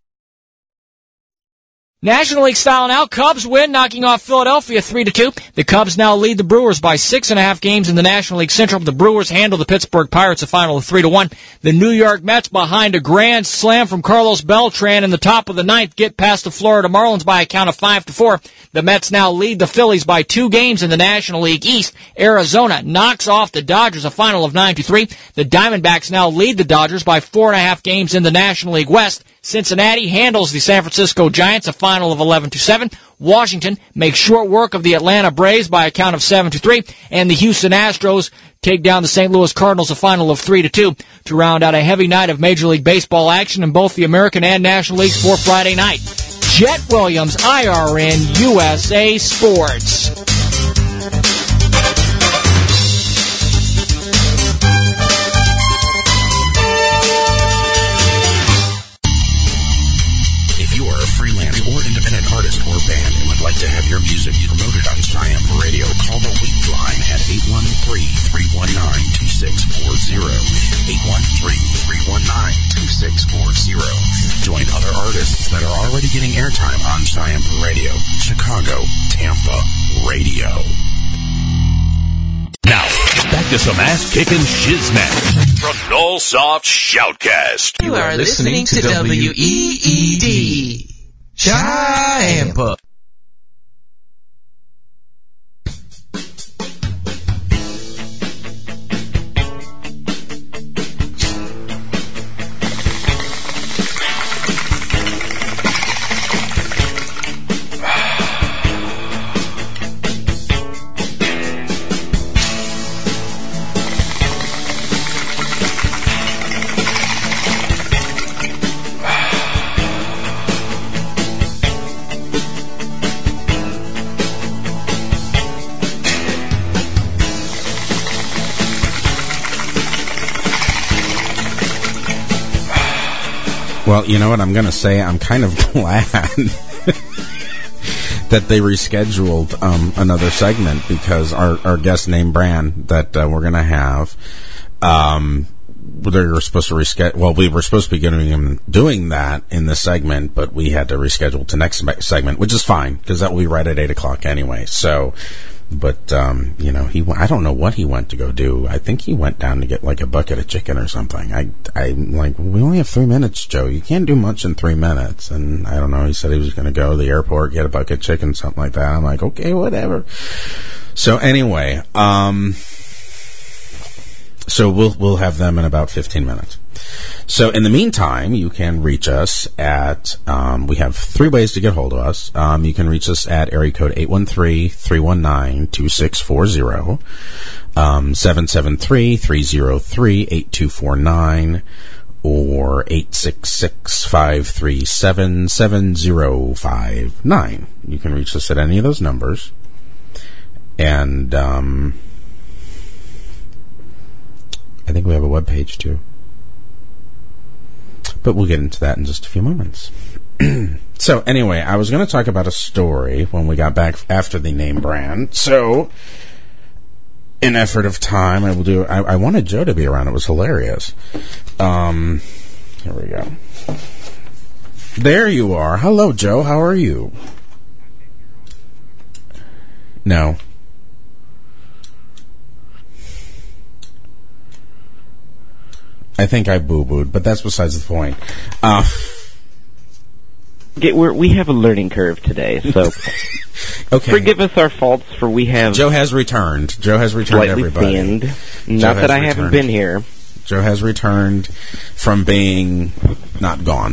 National League style now, Cubs win, knocking off Philadelphia 3-2. The Cubs now lead the Brewers by 6.5 games in the National League Central. The Brewers handle the Pittsburgh Pirates a final of 3-1. The New York Mets, behind a grand slam from Carlos Beltran in the top of the ninth, get past the Florida Marlins by a count of 5-4. The Mets now lead the Phillies by 2 games in the National League East. Arizona knocks off the Dodgers a final of 9-3. The Diamondbacks now lead the Dodgers by 4.5 games in the National League West. Cincinnati handles the San Francisco Giants a final of 11-7. Washington makes short work of the Atlanta Braves by a count of 7-3, and the Houston Astros take down the St. Louis Cardinals a final of 3-2 to round out a heavy night of Major League Baseball action in both the American and National Leagues for Friday night. Jet Williams, IRN USA Sports. Artist or band and would like to have your music promoted on Cheyenne Radio, call the Week line at 813-319-2640. 813-319-2640. Join other artists that are already getting airtime on Cheyenne Radio, Chicago, Tampa Radio. Now, back to some ass-kicking shiznat from Nullsoft Shoutcast. You are listening to WEED. Cheyenne. Well, you know what I'm going to say? I'm kind of glad that they rescheduled another segment because our guest named Brand that we're going to have, they were supposed to reschedule. Well, we were supposed to be doing that in this segment, but we had to reschedule to next segment, which is fine because that will be right at 8:00 anyway. So, but I don't know what he went to go do. I think he went down to get like a bucket of chicken or something. I'm like, we only have 3 minutes, Joe. You can't do much in 3 minutes. And I don't know. He said he was going to go to the airport, get a bucket of chicken, something like that. I'm like, okay, whatever. So anyway, so we'll have them in about 15 minutes. So in the meantime, you can reach us at, we have 3 ways to get hold of us. You can reach us at area code 813-319-2640, 773-303-8249, or 866-537-7059. You can reach us at any of those numbers. And, I think we have a webpage too. But we'll get into that in just a few moments. So anyway, I was going to talk about a story when we got back after the name Brand. So, in effort of time, I will do. I wanted Joe to be around. It was hilarious. Here we go. There you are. Hello, Joe. How are you? No. I think I boo-booed, but that's besides the point. We have a learning curve today, so okay. Forgive us our faults, for we have... Joe has returned. Joe has returned, everybody. Slightly sinned. Not that I haven't been here. Joe has returned from being not gone.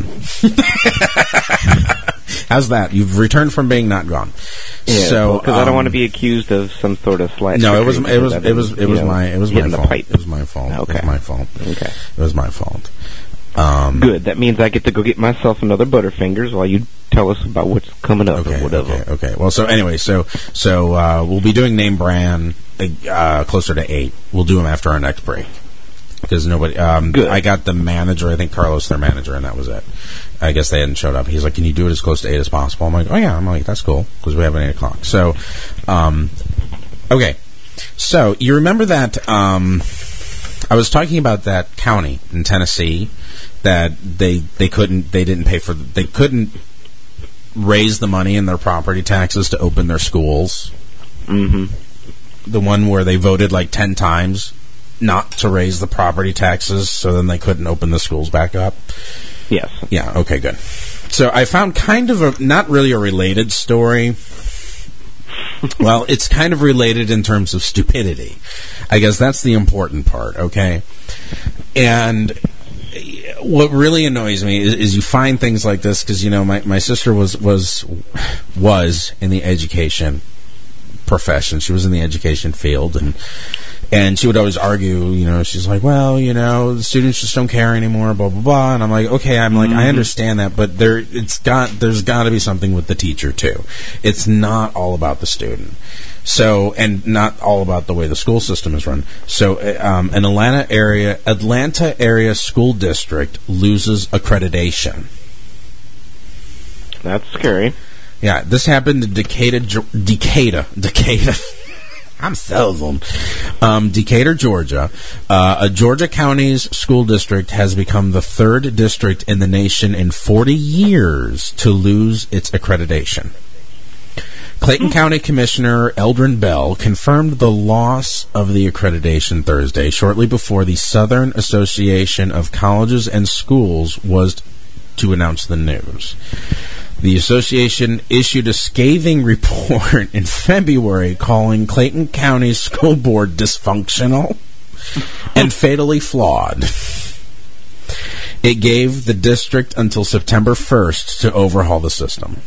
How's that? You've returned from being not gone. Yeah, so because I don't want to be accused of some sort of slight. No, it was my fault. It was my fault. Okay. It was my fault. Okay. It was my fault. Good. That means I get to go get myself another Butterfingers while you tell us about what's coming up or whatever. Okay. Well, so anyway, so we'll be doing name Brand closer to 8. We'll do them after our next break. Because nobody, Good. I got the manager, I think Carlos, their manager, and that was it. I guess they hadn't showed up. He's like, can you do it as close to 8 as possible? I'm like, oh yeah. I'm like, that's cool, because we have an 8:00. So, okay. So, you remember that, I was talking about that county in Tennessee that they couldn't raise the money in their property taxes to open their schools. Mm-hmm. The one where they voted like 10 times not to raise the property taxes, so then they couldn't open the schools back up. Yes. Yeah, okay, good. So I found kind of not really a related story. Well, it's kind of related in terms of stupidity. I guess that's the important part, okay? And what really annoys me is you find things like this, because, my sister was in the education profession. She was in the education field, and she would always argue, she's like, well, the students just don't care anymore, blah, blah, blah. And I'm like, okay, I understand that, but there's got to be something with the teacher, too. It's not all about the student. So, and not all about the way the school system is run. So, an Atlanta area school district loses accreditation. That's scary. Yeah, this happened in Decatur. I'm Southern. Decatur, Georgia. A Georgia County's school district has become the 3rd district in the nation in 40 years to lose its accreditation. Clayton County Commissioner Eldrin Bell confirmed the loss of the accreditation Thursday, shortly before the Southern Association of Colleges and Schools was to announce the news. The association issued a scathing report in February calling Clayton County's school board dysfunctional and fatally flawed. It gave the district until September 1st to overhaul the system.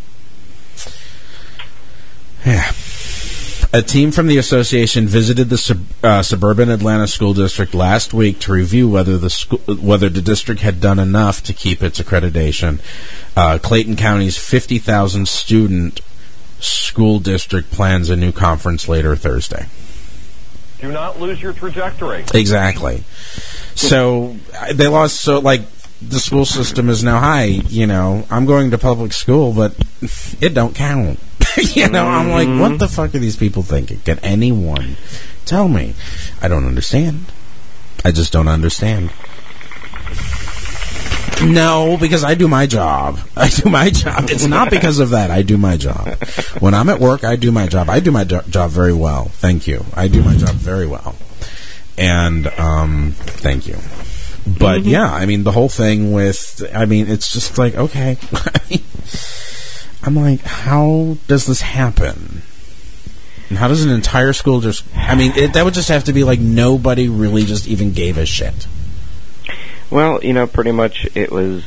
Yeah. A team from the association visited the suburban Atlanta school district last week to review whether the district had done enough to keep its accreditation. Clayton County's 50,000 student school district plans a new conference later Thursday. Do not lose your trajectory. Exactly. So they lost. So the school system is now high. I'm going to public school, but it don't count. You know, I'm like, what the fuck are these people thinking? Can anyone tell me? I don't understand. I just don't understand. No, because I do my job. I do my job. It's not because of that. I do my job. When I'm at work, I do my job. I do my job very well. Thank you. I do my job very well. And, thank you. But, yeah, I mean, the whole thing with, I mean, it's just like, okay. I'm like, how does this happen? And how does an entire school just, I mean, that would just have to be like nobody really just even gave a shit. Well, you know, pretty much it was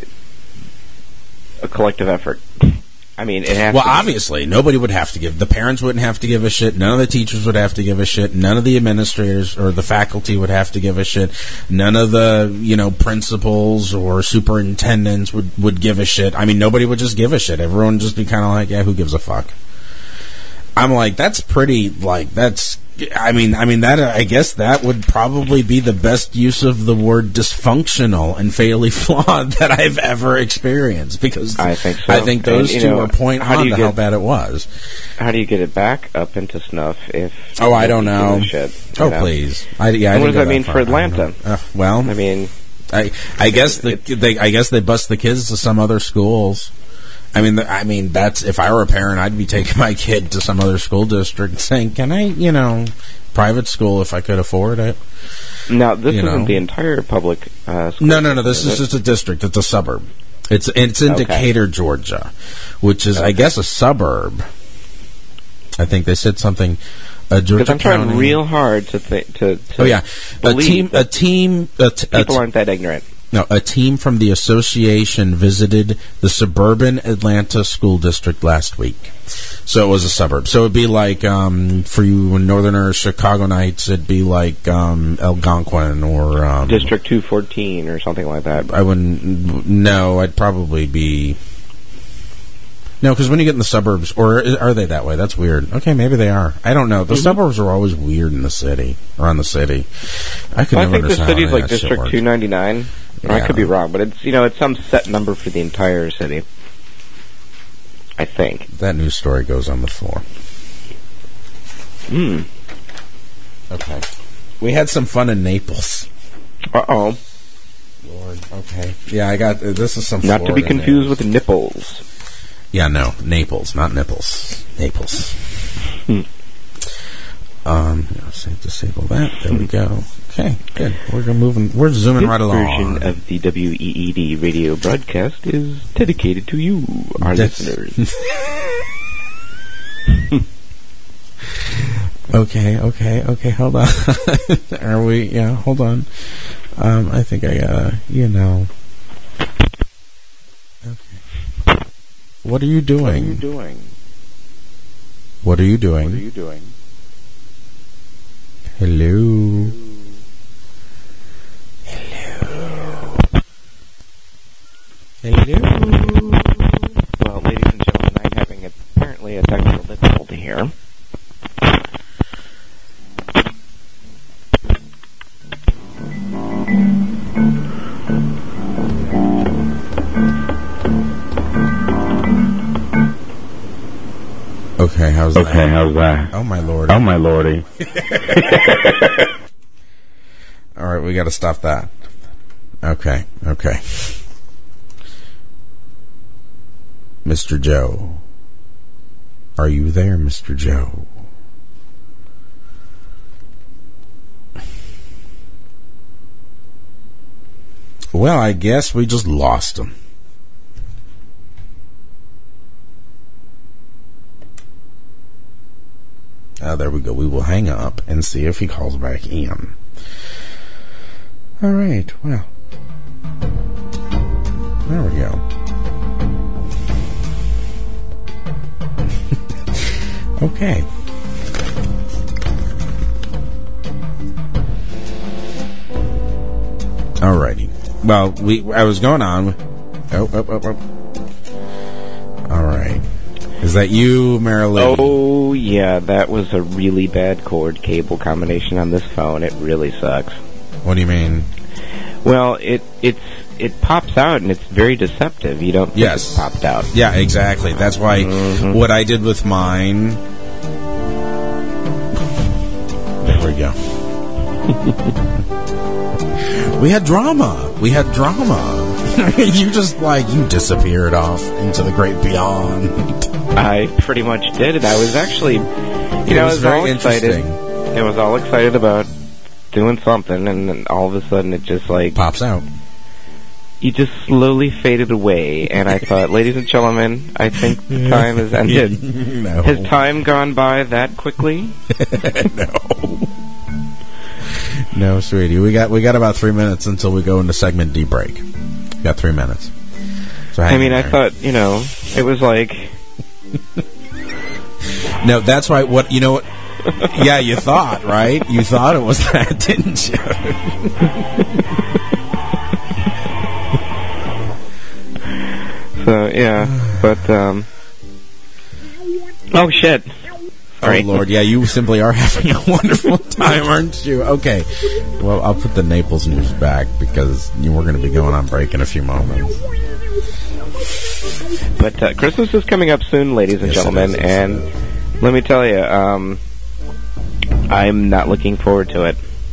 a collective effort. I mean, it has. Well, obviously, nobody would have to give. The parents wouldn't have to give a shit. None of the teachers would have to give a shit. None of the administrators or the faculty would have to give a shit. None of the, you know, principals or superintendents would give a shit. I mean, nobody would just give a shit. Everyone would just be kind of like, yeah, who gives a fuck? I'm like, that's pretty, like, that's, I mean, that, I guess that would probably be the best use of the word dysfunctional and fatally flawed that I've ever experienced, because I think so. I think those two are point on to how bad it was. How do you get it back up into snuff if... Oh, I don't know. Shit, please. What does that mean for Atlanta? Well, I mean... I guess they bust the kids to some other schools. I mean, that's, if I were a parent, I'd be taking my kid to some other school district and saying, can I, you know, private school if I could afford it? Now, this isn't the entire public school. No. This is just a district. It's a suburb. It's in Decatur, Georgia, which is, I guess, a suburb. I think they said something. Georgia I'm trying real hard to believe a team. People aren't that ignorant. No, a team from the association visited the suburban Atlanta school district last week. So it was a suburb. So it'd be like, for you Northerners, Chicago Knights, it'd be like Algonquin or... District 214 or something like that. I wouldn't... No, I'd probably be... No, because when you get in the suburbs... Or are they that way? That's weird. Okay, maybe they are. I don't know. The suburbs are always weird in the city. Around the city. I think the city's like District 299. Or I could be wrong, but it's, you know, it's some set number for the entire city. I think. That news story goes on the floor. Okay. We had some fun in Naples. Uh-oh. Lord, okay. Yeah, I got, this is some Not to be confused with nipples. Yeah, no, Naples, not nipples. Naples. Disable that. There we go. Okay, good. We're zooming right along. This version of the WEED radio broadcast is dedicated to you, our listeners. Okay, hold on. Are we? Yeah, hold on. I think I gotta, you know. Okay. What are you doing? What are you doing? Hello. Well, ladies and gentlemen, I'm having apparently a technical difficulty here. Okay, how's that? Oh, my lordy. Oh, my lordy. All right, we got to stop that. Okay. Mr. Joe. Are you there, Mr. Joe? Well, I guess we just lost him. There we go. We will hang up and see if he calls back in. All right. Well, there we go. Okay. Alrighty. Well, I was going on. All right. Is that you, Marilee? Oh, yeah. That was a really bad cord cable combination on this phone. It really sucks. What do you mean? Well, it pops out, and it's very deceptive. You don't think it's popped out. Yeah, exactly. That's why what I did with mine... There we go. We had drama. You just, you disappeared off into the great beyond. I pretty much did it. I was actually, I was all excited. I was all excited about doing something, and then all of a sudden it just, pops out. You just slowly faded away, and I thought, ladies and gentlemen, I think the time has ended. No. Has time gone by that quickly? No, sweetie. We got about 3 minutes until we go into segment D break. We got 3 minutes. So I thought, it was like... No, that's right. What yeah, you thought, right? You thought it was that, didn't you? So, yeah. But, oh, shit. Oh, Lord, yeah, you simply are having a wonderful time, aren't you? Okay. Well, I'll put the Naples news back because we're going to be going on break in a few moments. But Christmas is coming up soon, ladies and gentlemen, and let me tell you, I'm not looking forward to it.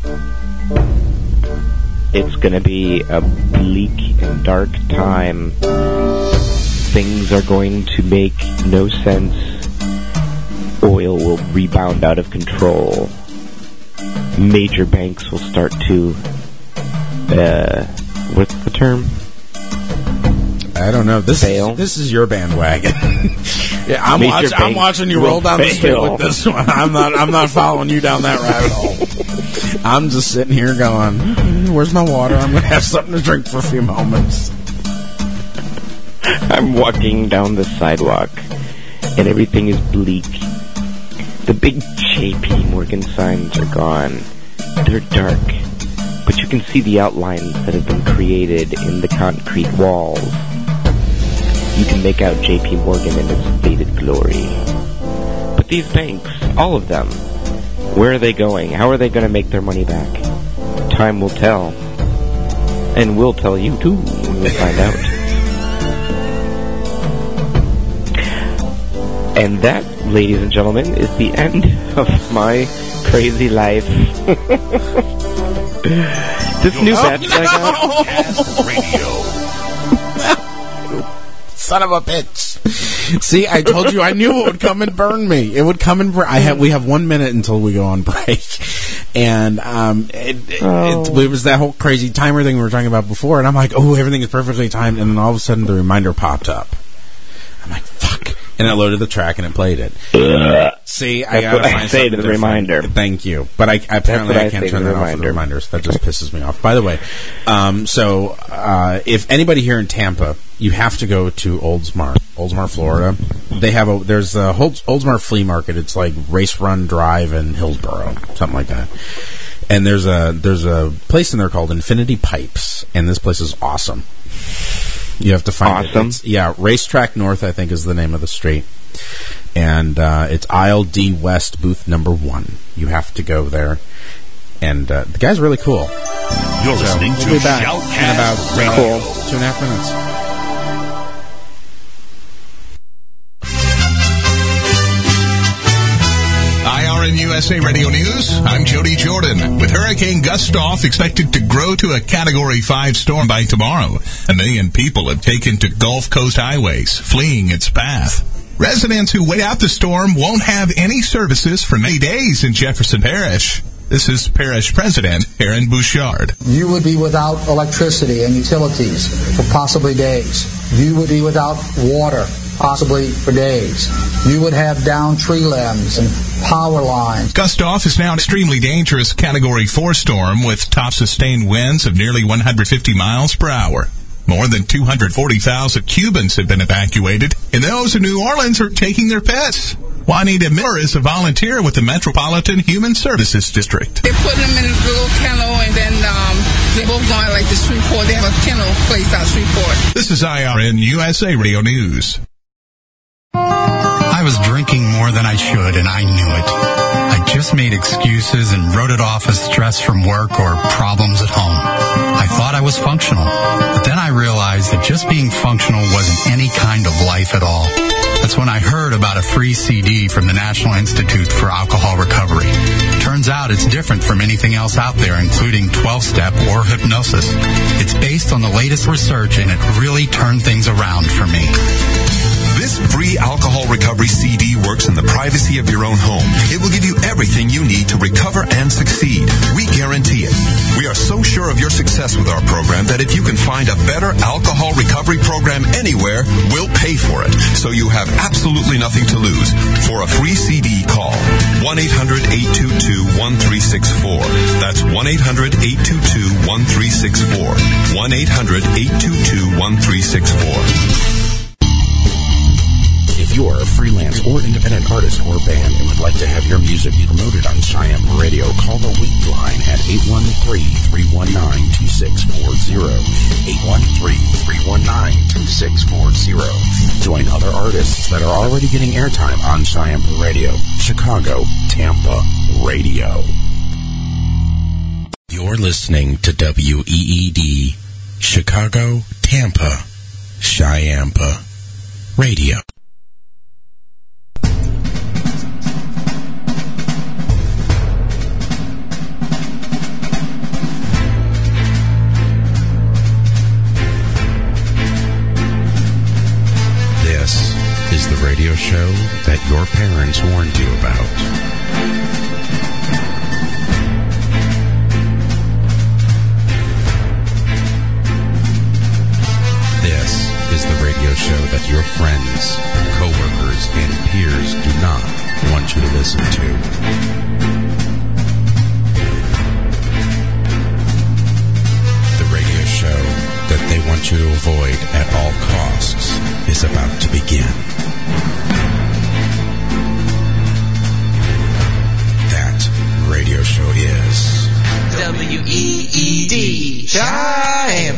It's going to be a bleak and dark time. Things are going to make no sense. Oil will rebound out of control. Major banks will start to, what's the term? I don't know. This is your bandwagon. Yeah, I'm watching you roll down the street with this one. I'm not following you down that rabbit hole. I'm just sitting here going, where's my water? I'm going to have something to drink for a few moments. I'm walking down the sidewalk, and everything is bleak. The big J.P. Morgan signs are gone. They're dark, but you can see the outlines that have been created in the concrete walls. You can make out J.P. Morgan in its faded glory. But these banks, all of them, where are they going? How are they going to make their money back? Time will tell. And we'll tell you, too, when we find out. And that, ladies and gentlemen, is the end of my crazy life. This new batch that I got... Son of a bitch. See, I told you, I knew it would come and burn me. It would come and burn. We have 1 minute until we go on break. And it was that whole crazy timer thing we were talking about before. And I'm like, oh, everything is perfectly timed. And then all of a sudden the reminder popped up. I'm like, fuck. And I loaded the track and it played it. See, I gotta find something to the reminder. Thank you, but I can't turn that off for the reminders. That just pisses me off. By the way, if anybody here in Tampa, you have to go to Oldsmar, Florida. They have there's a Oldsmar Flea Market. It's like Race Run Drive in Hillsboro, something like that. And there's a place in there called Infinity Pipes, and this place is awesome. You have to find it. Racetrack North, I think, is the name of the street. And it's Aisle D West, booth number 1. You have to go there. And the guy's really cool. You're listening to we'll be back in about 2.5 minutes. IRN USA Radio News, I'm Jody Jordan. With Hurricane Gustav expected to grow to a Category 5 storm by tomorrow, 1 million people have taken to Gulf Coast highways, fleeing its path. Residents who wait out the storm won't have any services for many days in Jefferson Parish. This is Parish President Aaron Bouchard. You would be without electricity and utilities for possibly days. You would be without water, possibly for days. You would have downed tree limbs and power lines. Gustav is now an extremely dangerous Category 4 storm with top sustained winds of nearly 150 miles per hour. More than 240,000 Cubans have been evacuated, and those in New Orleans are taking their pets. Juanita Miller is a volunteer with the Metropolitan Human Services District. They put them in a little kennel, and then they're both going like to Shreveport. They have a kennel place out Shreveport. This is IRN USA Radio News. I was drinking more than I should, and I knew it. I just made excuses and wrote it off as stress from work or problems at home. I thought I was functional. But then I realized that just being functional wasn't any kind of life at all. That's when I heard about a free CD from the National Institute for Alcohol Recovery. Turns out it's different from anything else out there, including 12-step or hypnosis. It's based on the latest research, and it really turned things around for me. This free alcohol recovery CD works in the privacy of your own home. It will give you everything you need to recover and succeed. We guarantee it. We are so sure of your success with our program that if you can find a better alcohol recovery program anywhere, we'll pay for it. So you have absolutely nothing to lose. For a free CD, call 1-800-822-1364. That's 1-800-822-1364. 1-800-822-1364. If you are a freelance or independent artist or band and would like to have your music promoted on Cheyenne Radio, call the Weed Line at 813-319-2640. 813-319-2640. Join other artists that are already getting airtime on Cheyenne Radio, Chicago, Tampa Radio. You're listening to WEED, Chicago, Tampa, Cheyenne Radio. Is the radio show that your parents warned you about. This is the radio show that your friends, coworkers, and peers do not want you to listen to. The radio show that they want you to avoid at all costs is about to begin. That radio show is WEED Cheyenne.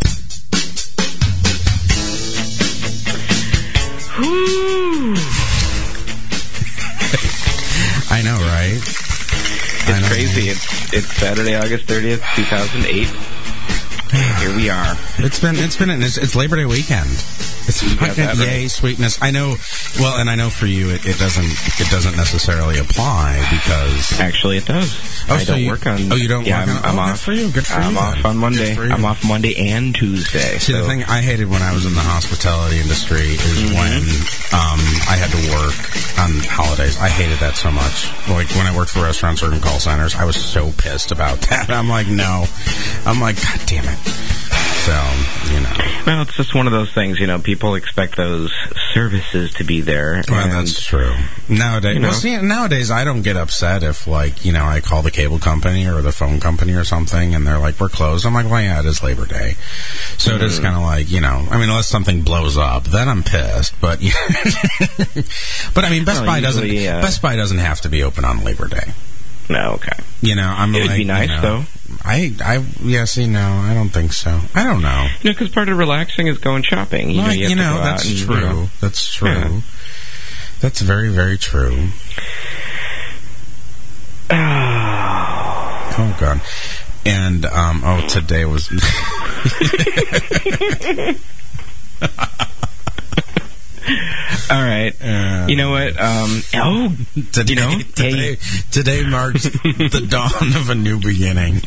I know, right? It's crazy. It's Saturday, August 30th, 2008. Here we are. It's Labor Day weekend. It's fucking yay sweetness. I know. Well, and I know for you it doesn't necessarily apply because actually it does. Oh, I don't work on. Oh, you don't work on. I'm off. Good for you. Good for you. I'm off on Monday. I'm off Monday and Tuesday. See, the thing I hated when I was in the hospitality industry is when I had to work on holidays. I hated that so much. Like when I worked for restaurants or in call centers, I was so pissed about that. I'm like, no. I'm like, God damn it. So, you know. Well, it's just one of those things, you know, people expect those services to be there. Well, that's true. Nowadays, nowadays I don't get upset if, like, you know, I call the cable company or the phone company or something and they're like, we're closed. I'm like, well, yeah, it is Labor Day. So it is kind of like, you know, I mean, unless something blows up, then I'm pissed. But, but I mean, Best Buy doesn't have to be open on Labor Day. No, okay. You know, I'm it would be nice, though. I don't think so. I don't know. You know, because part of relaxing is going shopping. That's true. That's true. Yeah. That's very, very true. Oh, God. And, today was... All right. You know what? Today marks the dawn of a new beginning.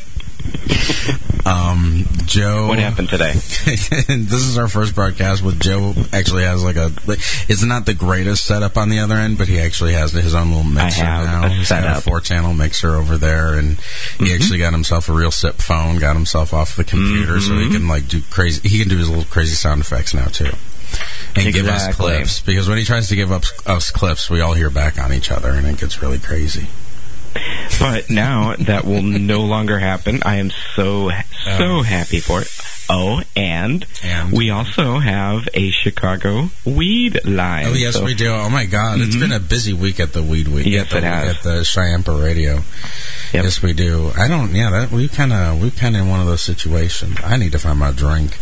Joe. What happened today? This is our first broadcast with Joe. Actually, has it's not the greatest setup on the other end, but he actually has his own little mixer now. He's got a 4-channel mixer over there, and he actually got himself a real SIP phone. Got himself off the computer, so he can do crazy. He can do his little crazy sound effects now too. And give us clips. Because when he tries to give us clips, we all hear back on each other, and it gets really crazy. But now that will no longer happen. I am so happy for it. Oh, and we also have a Chicago Weed line. Oh, yes, we do. Oh, my God. It's been a busy week at the Weed Week. Yes, it has. At the Cheyenne Radio. Yep. Yes, we do. We kind of in one of those situations. I need to find my drink.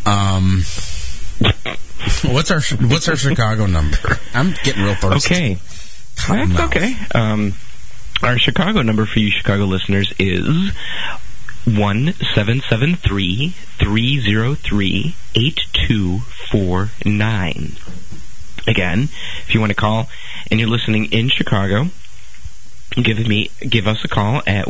What's our Chicago number? I'm getting real thirsty. Okay. That's okay. Our Chicago number for you Chicago listeners is 1-773-303-8249. Again, if you want to call and you're listening in Chicago, give us a call at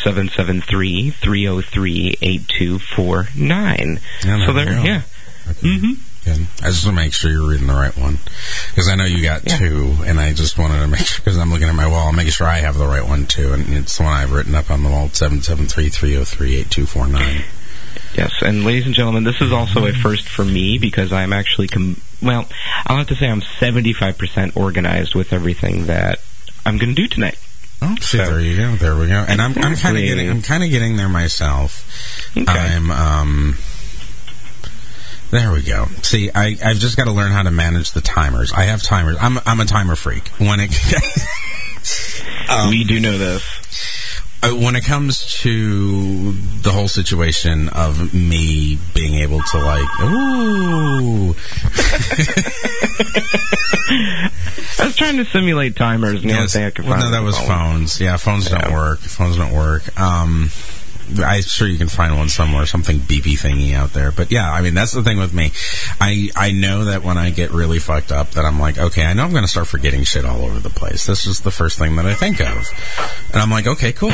1-773-303-8249. So there, yeah. Okay. Mm-hmm. Good. I just want to make sure you're reading the right one, because I know you got two, and I just wanted to make sure, because I'm looking at my wall, I'm making sure I have the right one too, and it's the one I've written up on the wall, 773-303-8249. Yes, and ladies and gentlemen, this is also a first for me, because I'm actually, I'll have to say I'm 75% organized with everything that I'm going to do tonight. Oh, see, so, there you go. There we go. And I'm kind of getting there myself. Okay. There we go. See, I've just got to learn how to manage the timers. I have timers. I'm a timer freak. When it we do know this. When it comes to the whole situation of me being able to, like, ooh. I was trying to simulate timers, and the only thing I could find. No, that was phones. Yeah, phones don't work. Phones don't work. I'm sure you can find one somewhere, something beepy thingy out there. But yeah, I mean, that's the thing with me. I know that when I get really fucked up, that I'm like, okay, I know I'm going to start forgetting shit all over the place. This is the first thing that I think of. And I'm like, okay, cool.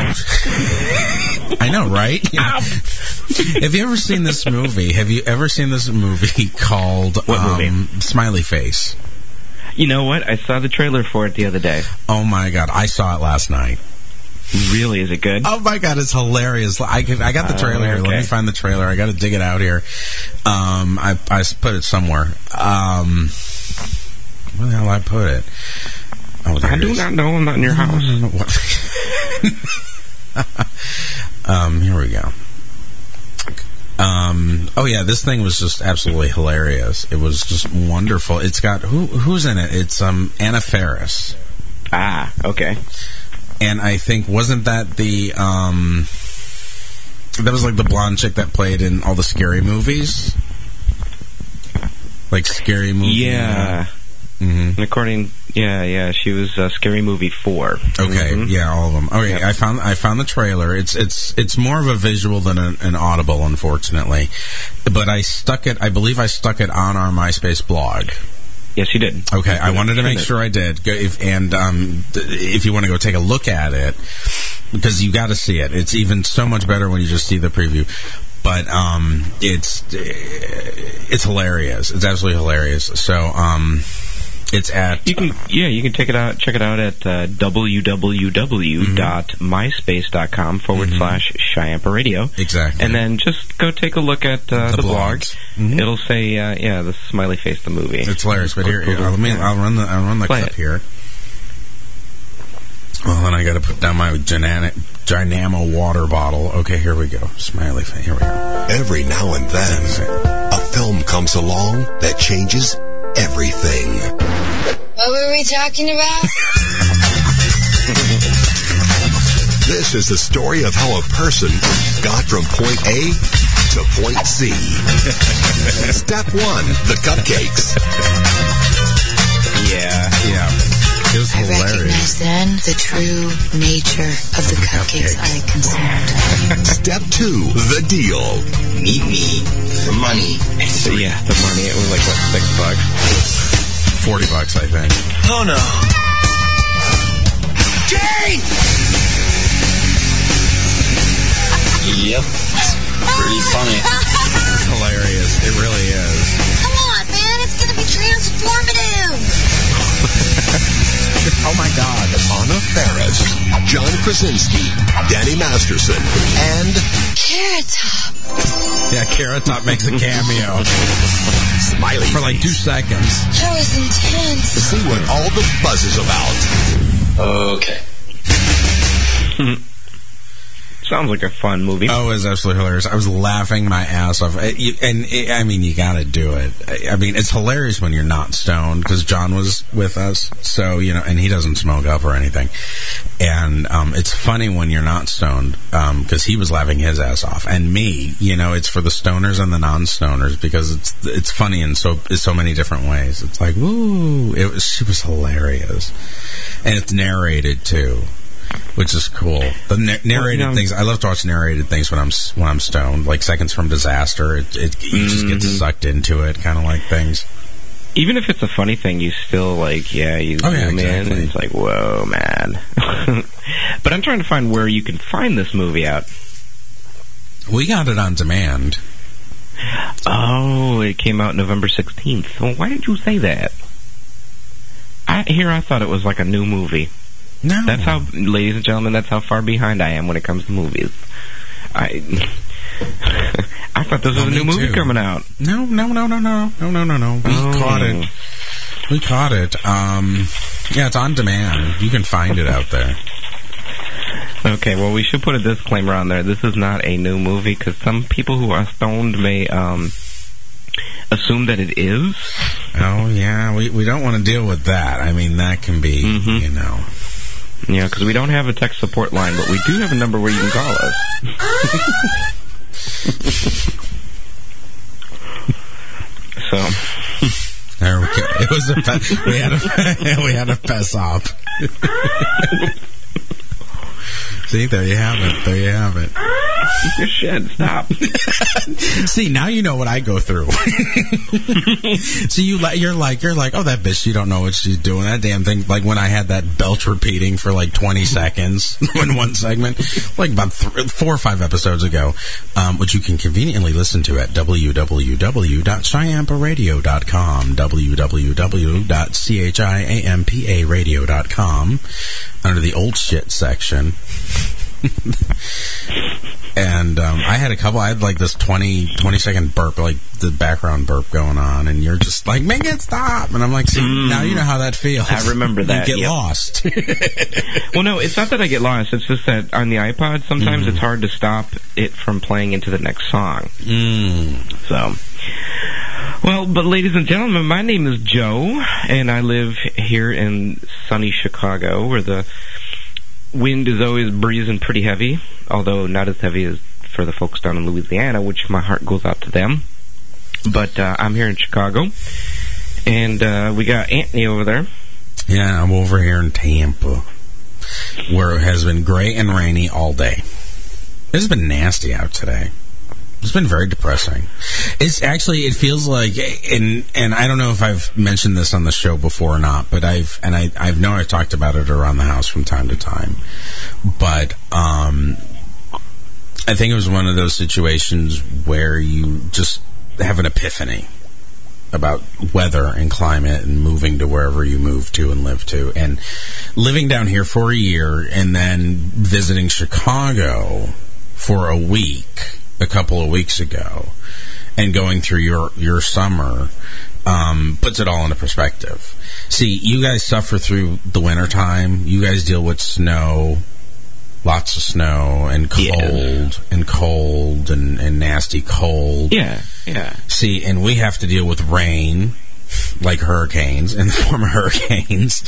I know, right? You know, have you ever seen this movie? Have you ever seen this movie called Smiley Face? You know what? I saw the trailer for it the other day. Oh my God, I saw it last night. Really? Is it good? Oh my God, it's hilarious. I got the trailer here. Let me find the trailer. I got to dig it out here. I put it somewhere. Where the hell I put it? Oh, I do not know. I'm not in your house. Here we go. Oh yeah, this thing was just absolutely hilarious. It was just wonderful. It's got who's in it? It's Anna Faris. Ah, okay. And I think, wasn't that the, that was like the blonde chick that played in all the Scary movies? Like Scary Movie? Yeah. Mm-hmm. According, she was Scary Movie 4. Okay, mm-hmm. Yeah, all of them. Okay, yep. I found the trailer. It's more of a visual than an audible, unfortunately. But I believe I stuck it on our MySpace blog. Yes, you did. Okay, I wanted to make sure I did. If you want to go take a look at it, because you got to see it. It's even so much better when you just see the preview. But it's hilarious. It's absolutely hilarious. So it's at you can check it out at www.myspace.com/Chiampa Radio. Exactly. And then just go take a look at the blog. Mm-hmm. It'll say the Smiley Face, the movie. It's hilarious. But here I'll run the clip here. Well, then I got to put down my Dynamo water bottle. Okay, here we go. Smiley Face. Here we go. Every now and then, a film comes along that changes everything. What were we talking about? This is the story of how a person got from point A to point C. Step 1, the cupcakes. Yeah. It was hilarious. I recognized then the true nature of the cupcakes I consumed. Step 2, the deal. Meet me for money. So, yeah, the money, it was like, what, $6? $40, I think. Oh, no. Jane! Yep. Pretty funny. It's hilarious. It really is. Come on, man. It's going to be transformative. Oh, my God. Anna Faris, John Krasinski, Danny Masterson, and Carrot Top. Yeah, Carrot Top makes a cameo. Smiley for like 2 seconds. That was intense. See what all the buzz is about. Okay. Sounds like a fun movie. Oh, it was absolutely hilarious. I was laughing my ass off. I mean, you got to do it. I mean, it's hilarious when you're not stoned, because John was with us, so, and he doesn't smoke up or anything. And it's funny when you're not stoned, because he was laughing his ass off. And me, it's for the stoners and the non-stoners, because it's funny in so many different ways. It's like, woo! It was hilarious. And it's narrated, too. which is cool. The narrated things. I love to watch narrated things when I'm stoned, like Seconds from Disaster. You just get sucked into it, kind of like things. Even if it's a funny thing, you still you zoom in, and it's like, whoa, man. But I'm trying to find where you can find this movie out. We got it on demand. Oh, it came out November 16th. Well, why didn't you say that? I thought it was like a new movie. No. That's how, ladies and gentlemen, that's how far behind I am when it comes to movies. I thought this was a new movie coming out. No. We caught it. We caught it. Yeah, it's on demand. You can find it out there. Okay, well, we should put a disclaimer on there. This is not a new movie, because some people who are stoned may assume that it is. Oh, yeah. We don't want to deal with that. I mean, that can be, you know. Yeah, because we don't have a tech support line, but we do have a number where you can call us. So there we go. It was we had a fess up. See, there you have it. Shit, stop. See, now you know what I go through. See, you're like, oh, that bitch, you don't know what she's doing. That damn thing, like when I had that belch repeating for like 20 seconds in one segment, like about 4 or 5 episodes ago, which you can conveniently listen to at www.chiamparadio.com, www.chiamparadio.com, under the old shit section. And I had like this 20 second burp, like the background burp going on, and you're just like, make it stop. And I'm like, see, now you know how that feels. I remember that. You get lost. Well, no, it's not that I get lost. It's just that on the iPod, sometimes it's hard to stop it from playing into the next song. So, well, but ladies and gentlemen, my name is Joe, and I live here in sunny Chicago, where the wind is always breezing pretty heavy, although not as heavy as for the folks down in Louisiana, which my heart goes out to them. But I'm here in Chicago, and we got Anthony over there. Yeah, I'm over here in Tampa, where it has been gray and rainy all day. It's been nasty out today. It's been very depressing. It's actually, it feels like, and I don't know if I've mentioned this on the show before or not, but I've talked about it around the house from time to time. But I think it was one of those situations where you just have an epiphany about weather and climate and moving to wherever you move to and live to. And living down here for a year and then visiting Chicago for a week a couple of weeks ago and going through your summer puts it all into perspective. See, you guys suffer through the wintertime. You guys deal with snow, lots of snow and cold and nasty cold. Yeah. See, and we have to deal with rain, like hurricanes, in the form of hurricanes.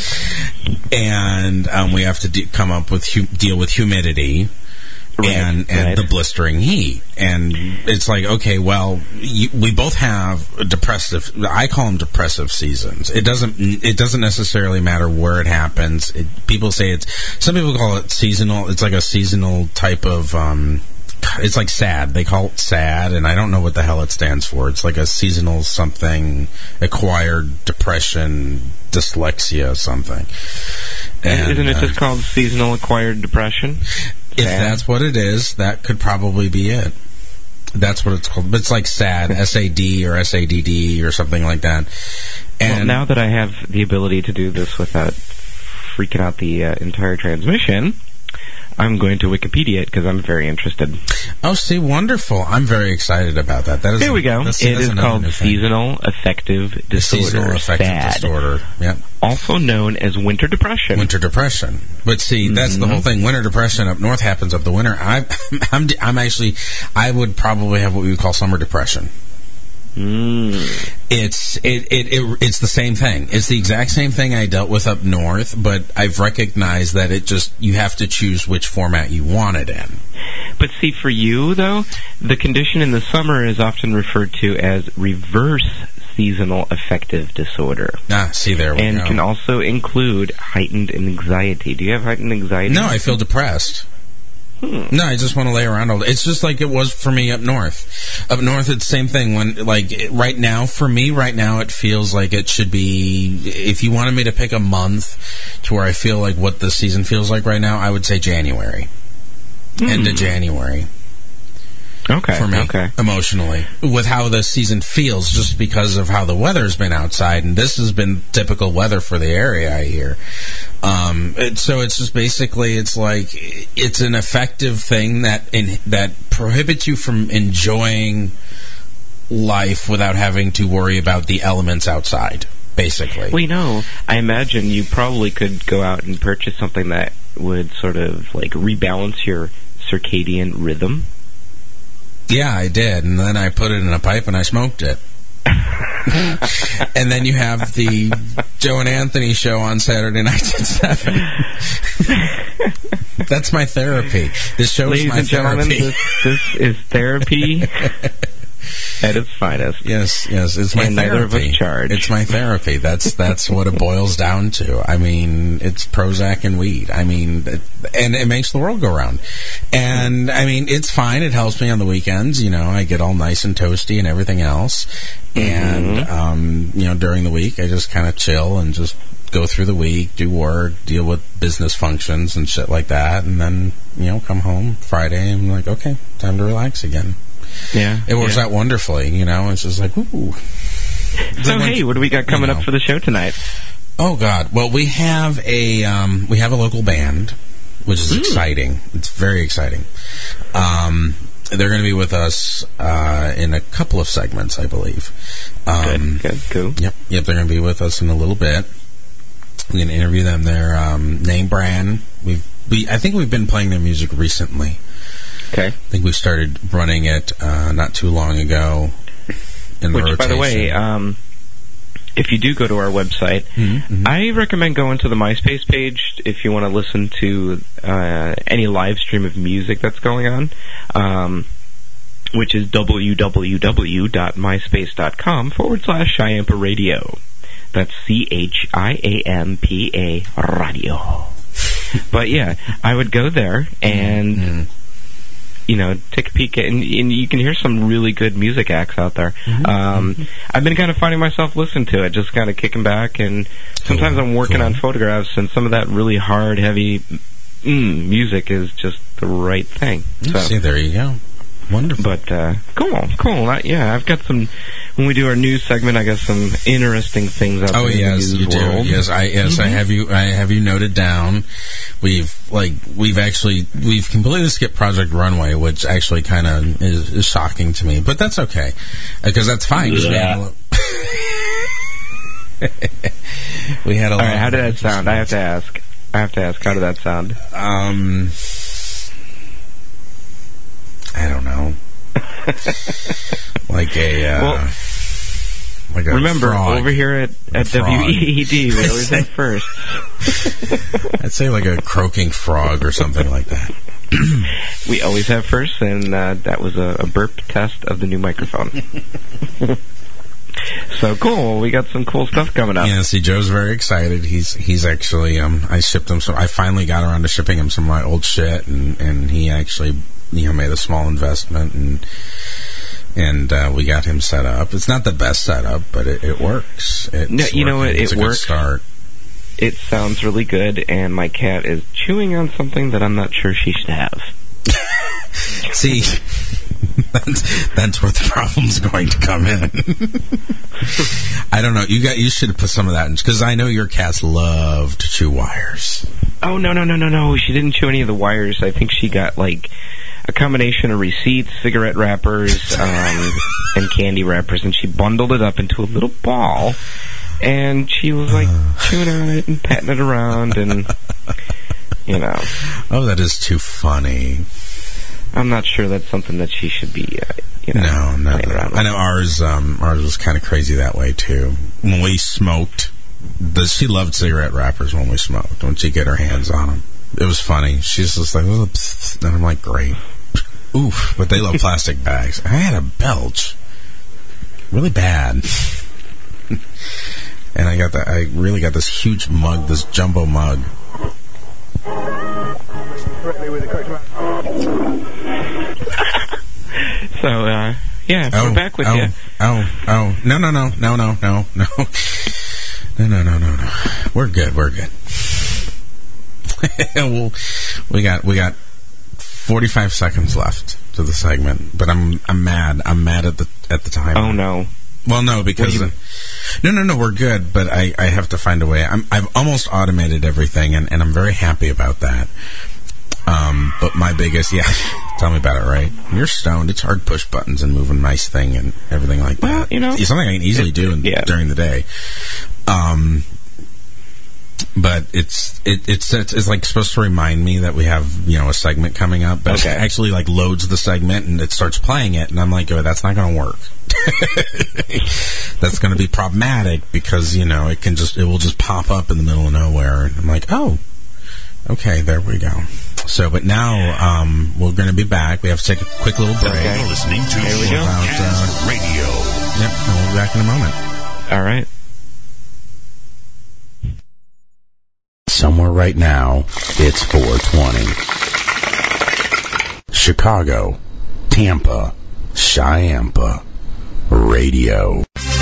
And we have to deal with humidity. Right, and the blistering heat. And it's like, okay, well, we both have depressive, I call them depressive seasons. It doesn't necessarily matter where it happens. Some people call it seasonal. It's like a seasonal type of, it's like SAD. They call it SAD, and I don't know what the hell it stands for. It's like a seasonal something, acquired depression, dyslexia, something. And, isn't it just called seasonal acquired depression? If that's what it is, that could probably be it. That's what it's called. But it's like SAD, S-A-D or S-A-D-D or something like that. And well, now that I have the ability to do this without freaking out the entire transmission, I'm going to Wikipedia it because I'm very interested. Oh, see, wonderful. I'm very excited about that. There we go. It is called Seasonal Affective Disorder. Seasonal Affective Disorder, yeah. Also known as winter depression. Winter depression. But see, that's the whole thing. Winter depression up north happens up the winter. I would probably have what we would call summer depression. It's the same thing. It's the exact same thing I dealt with up north, but I've recognized that you have to choose which format you want it in. But see, for you though, the condition in the summer is often referred to as reverse seasonal affective disorder. See, there we go. And can also include heightened anxiety. Do you have heightened anxiety? No, I feel depressed. No, I just want to lay around all day. It's just like it was for me up north. Up north, it's the same thing. Right now, it feels like it should be, if you wanted me to pick a month to where I feel like what the season feels like right now, I would say January. End of January. Okay. For me, emotionally, with how the season feels, just because of how the weather's been outside, and this has been typical weather for the area, I hear. So it's just basically, it's like it's an effective thing that prohibits you from enjoying life without having to worry about the elements outside. Basically, I imagine you probably could go out and purchase something that would sort of like rebalance your circadian rhythm. Yeah, I did, and then I put it in a pipe and I smoked it. And then you have the Joe and Anthony show on Saturday nights at 7. That's my therapy. This show is my therapy. Ladies and gentlemen, this is therapy at its finest. Yes, it's my therapy. Neither of us charge. It's my therapy. That's what it boils down to. I mean, it's Prozac and weed. I mean, and it makes the world go round. And I mean, it's fine. It helps me on the weekends. I get all nice and toasty and everything else. And during the week, I just kind of chill and just go through the week, do work, deal with business functions and shit like that, and then come home Friday and I'm like, okay, time to relax again. Yeah, it works out wonderfully. It's just like, ooh. So hey, what do we got coming up for the show tonight? Oh God, well we have a local band, which is exciting. It's very exciting. They're going to be with us in a couple of segments, I believe. Good, cool. Yep. They're going to be with us in a little bit. We're going to interview them. Their name brand. I think we've been playing their music recently. Okay. I think we started running it not too long ago. Which, by the way, if you do go to our website, I recommend going to the MySpace page if you want to listen to any live stream of music that's going on, which is www.myspace.com/Chiampa Radio. That's CHIAMPA Radio. But yeah, I would go there and... take a peek at, and you can hear some really good music acts out there. I've been kind of finding myself listening to it, just kind of kicking back, and sometimes I'm working on photographs, and some of that really hard, heavy music is just the right thing. So, see, there you go. Wonderful. But, cool. I've got some, when we do our news segment, I got some interesting things out there in the news world. Yes, I have you noted down. We've completely skipped Project Runway, which actually kind of is shocking to me, but that's okay, because that's fine. Yeah. We had a lot. All right, how did that sound? I have to ask, how did that sound? I don't know. Like a remember, frog. over here at WEED, we always have first. I'd say like a croaking frog or something like that. We always have first, and that was a burp test of the new microphone. So cool. We got some cool stuff coming up. Yeah, see, Joe's very excited. He's actually, I shipped him I finally got around to shipping him some of my old shit, and he actually, made a small investment, and we got him set up. It's not the best setup, but it works. It works. It's a good start. It sounds really good, and my cat is chewing on something that I'm not sure she should have. See, that's where the problem's going to come in. I don't know. You should have put some of that in, because I know your cats love to chew wires. Oh, no. She didn't chew any of the wires. I think she got, like, a combination of receipts, cigarette wrappers, and candy wrappers, and she bundled it up into a little ball, and she was, like, chewing on it and patting it around, and, Oh, that is too funny. I'm not sure that's something that she should be, No. around with. I know ours was kind of crazy that way, too. When we smoked, she loved cigarette wrappers when we smoked, when she'd get her hands on them. It was funny. She's just like, oh, psst, and I'm like, great. Oof, but they love plastic bags. I had a belch. Really bad. And I really got this huge mug, this jumbo mug. So, yeah, we're back with you. No. We're good. We got 45 seconds left to the segment, but I'm mad. I'm mad at the time. Oh no. Well, no, because no, we're good. But I have to find a way. I've almost automated everything, and I'm very happy about that. But my biggest, tell me about it, right? You're stoned. It's hard to push buttons and move a nice thing and everything like that. Well, you know, it's something I can easily do during the day. But it's like supposed to remind me that we have, a segment coming up, but it actually like loads the segment and it starts playing it, and I'm like, oh, that's not going to work. That's going to be problematic because, it will just pop up in the middle of nowhere, and I'm like, oh, okay, there we go. So, but now we're going to be back. We have to take a quick little break. Okay. You're listening to Podcast Radio. Yep, and we'll be back in a moment. All right. Somewhere right now, it's 4:20. Chicago, Tampa, Chiampa Radio.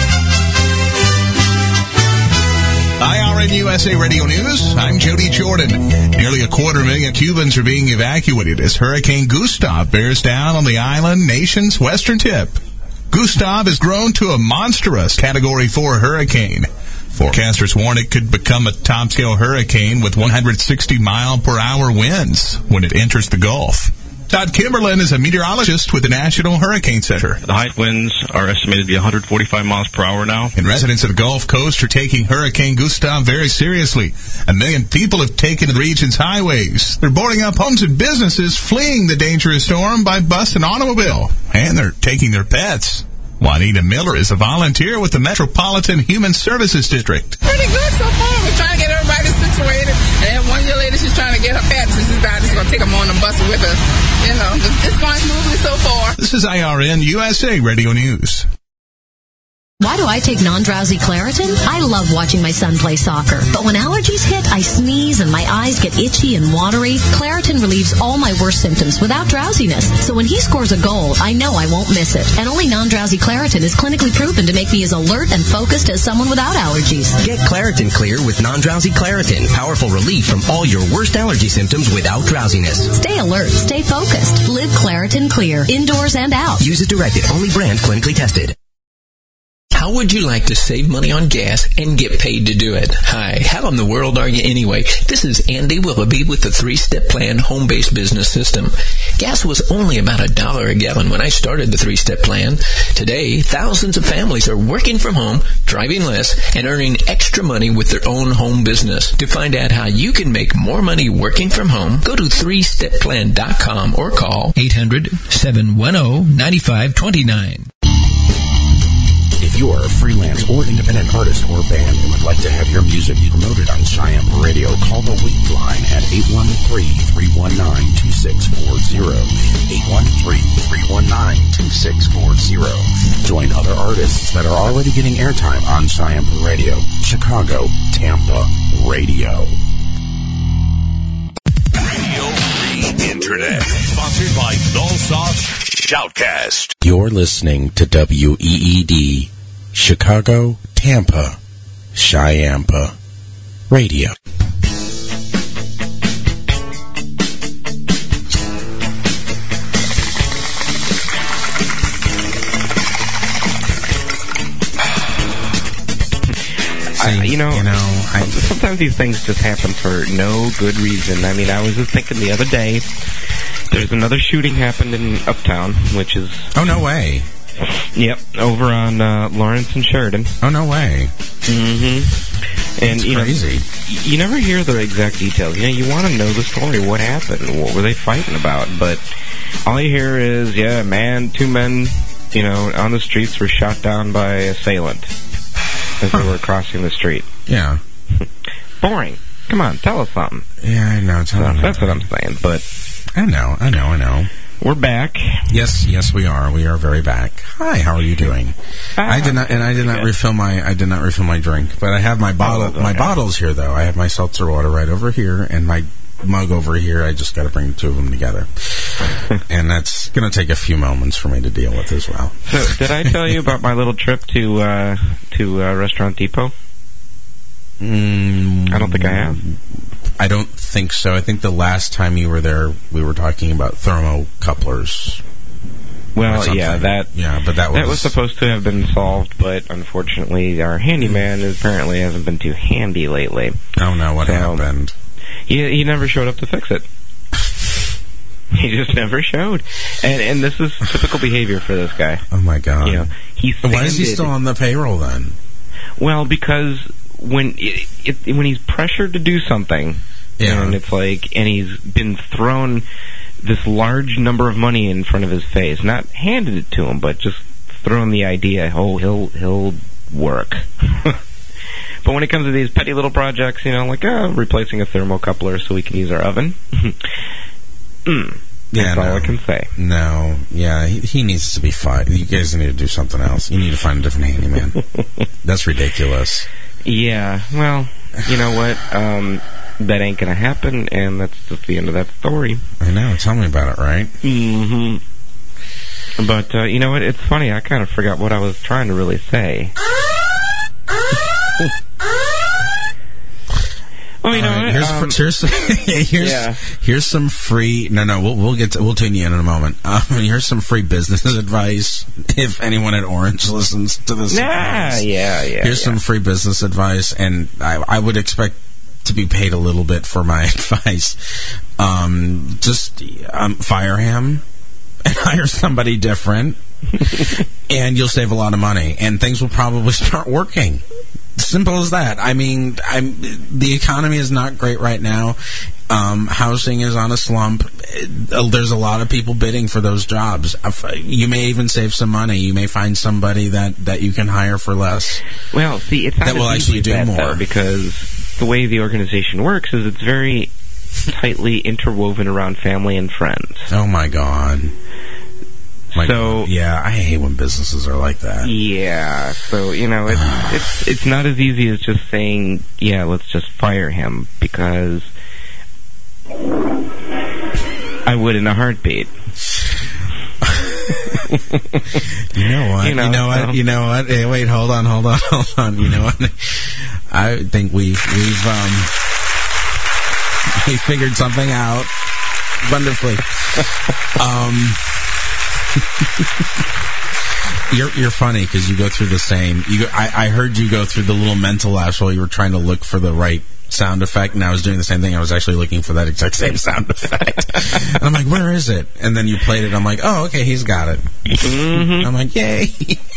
IRN USA Radio News, I'm Jody Jordan. Nearly 250,000 Cubans are being evacuated as Hurricane Gustav bears down on the island nation's western tip. Gustav has grown to a monstrous Category 4 hurricane. Forecasters warn it could become a top-scale hurricane with 160-mile-per-hour winds when it enters the Gulf. Todd Kimberlin is a meteorologist with the National Hurricane Center. The high winds are estimated to be 145 miles per hour now. And residents of the Gulf Coast are taking Hurricane Gustav very seriously. 1 million people have taken the region's highways. They're boarding up homes and businesses, fleeing the dangerous storm by bus and automobile. And they're taking their pets. Juanita Miller is a volunteer with the Metropolitan Human Services District. Pretty good so far. We're trying to get everybody situated. And one young lady, she's trying to get her pets. She's just going to take them on the bus with her. It's going smoothly so far. This is IRN USA Radio News. Why do I take non-drowsy Claritin? I love watching my son play soccer. But when allergies hit, I sneeze and my eyes get itchy and watery. Claritin relieves all my worst symptoms without drowsiness. So when he scores a goal, I know I won't miss it. And only non-drowsy Claritin is clinically proven to make me as alert and focused as someone without allergies. Get Claritin Clear with non-drowsy Claritin. Powerful relief from all your worst allergy symptoms without drowsiness. Stay alert. Stay focused. Live Claritin Clear. Indoors and out. Use as directed. Only brand clinically tested. How would you like to save money on gas and get paid to do it? Hi, how in the world are you anyway? This is Andy Willoughby with the 3-Step Plan Home-Based Business System. Gas was only about $1 a gallon when I started the 3-Step Plan. Today, thousands of families are working from home, driving less, and earning extra money with their own home business. To find out how you can make more money working from home, go to 3stepplan.com or call 800-710-9529. If you are a freelance or independent artist or band and would like to have your music promoted on Chiampa Radio, call the Week line at 813-319-2640. 813-319-2640. Join other artists that are already getting airtime on Chiampa Radio. Chicago, Tampa Radio. Radio Free Internet. Sponsored by Nullsoft's Shoutcast. You're listening to WEED, Chicago, Tampa, Chiampa Radio. Sometimes these things just happen for no good reason. I mean, I was just thinking the other day, there's another shooting happened in Uptown, which is... Oh, no way. Yep, over on Lawrence and Sheridan. Oh, no way. Mm-hmm. And, it's crazy. You never hear the exact details. You want to know the story, what happened, what were they fighting about, but all you hear is, two men, on the streets were shot down by assailant as they were crossing the street. Yeah. Boring. Come on, tell us something. Yeah, I know. That's what I'm saying, but... I know. We're back. Yes, we are. We are very back. Hi, how are you doing? I did not refill my drink, but I have my bottle. My bottles here, though. I have my seltzer water right over here, and my mug over here. I just got to bring the two of them together, and that's going to take a few moments for me to deal with as well. So, did I tell you about my little trip to Restaurant Depot? I don't think I have. I don't think so. I think the last time you were there, we were talking about thermocouplers. Well, yeah, but that was supposed to have been solved, but unfortunately, our handyman apparently hasn't been too handy lately. Oh no, what happened? He never showed up to fix it. He just never showed, and this is typical behavior for this guy. Oh my god! Why is he still on the payroll then? Well, because when he's pressured to do something, and it's like, and he's been thrown this large number of money in front of his face, not handed it to him, but just thrown the idea, he'll work. But when it comes to these petty little projects, like replacing a thermocoupler so we can use our oven, that's all I can say. No, he needs to be fired. You guys need to do something else. You need to find a different handyman. That's ridiculous. Yeah, well, you know what? That ain't gonna happen, and that's just the end of that story. I know. Tell me about it, right? Mm-hmm. But, you know what? It's funny. I kind of forgot what I was trying to really say. Well, you know what? Here's some free. We'll tune you in a moment. Here's some free business advice. If anyone at Orange listens to this, here's some free business advice, and I would expect to be paid a little bit for my advice. Just fire him and hire somebody different, and you'll save a lot of money, and things will probably start working. Simple as that. I mean, the economy is not great right now. Housing is on a slump. There's a lot of people bidding for those jobs. You may even save some money. You may find somebody that you can hire for less. Well, see, it's not that will actually do more, though, because the way the organization works is it's very tightly interwoven around family and friends. Oh my God. I hate when businesses are like that. Yeah, so it's not as easy as just saying, let's just fire him, because I would in a heartbeat. You know what? Hey, wait, hold on. You know what? I think we've figured something out wonderfully. You're funny because you go through the same. I heard you go through the little mental laughs while you were trying to look for the right sound effect, and I was doing the same thing. I was actually looking for that exact same sound effect. And I'm like, where is it? And then you played it. I'm like, oh, okay, he's got it. Mm-hmm. I'm like, yay.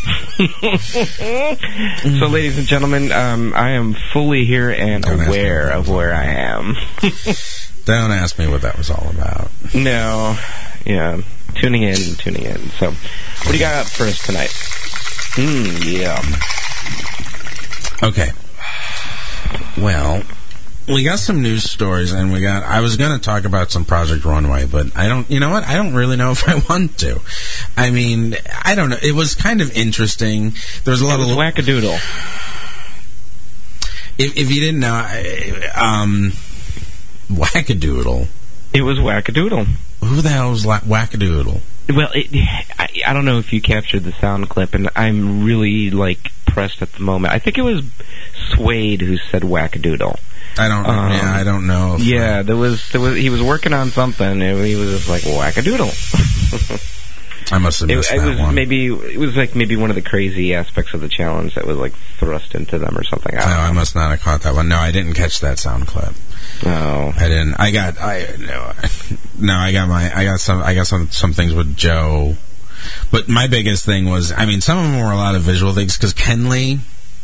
So, ladies and gentlemen, I am fully here and aware of where I am. Don't ask me what that was all about. No. Yeah. Tuning in. So, what do you got up for us tonight? Okay. Well, we got some news stories, and I was going to talk about some Project Runway, but I don't really know if I want to. I mean, I don't know. It was kind of interesting. There was a lot of wackadoodle. If you didn't know, wackadoodle. It was wackadoodle. Who the hell was wackadoodle? Well, I don't know if you captured the sound clip, and I'm really pressed at the moment. I think it was Suede who said wackadoodle. I don't know. There was. He was working on something, and he was just like wackadoodle. I must have missed that one. It was maybe one of the crazy aspects of the challenge that was thrust into them or something. I must not have caught that one. No, I didn't catch that sound clip. No, I didn't. I got some things with Joe, but my biggest thing was, some of them were a lot of visual things because Kenley,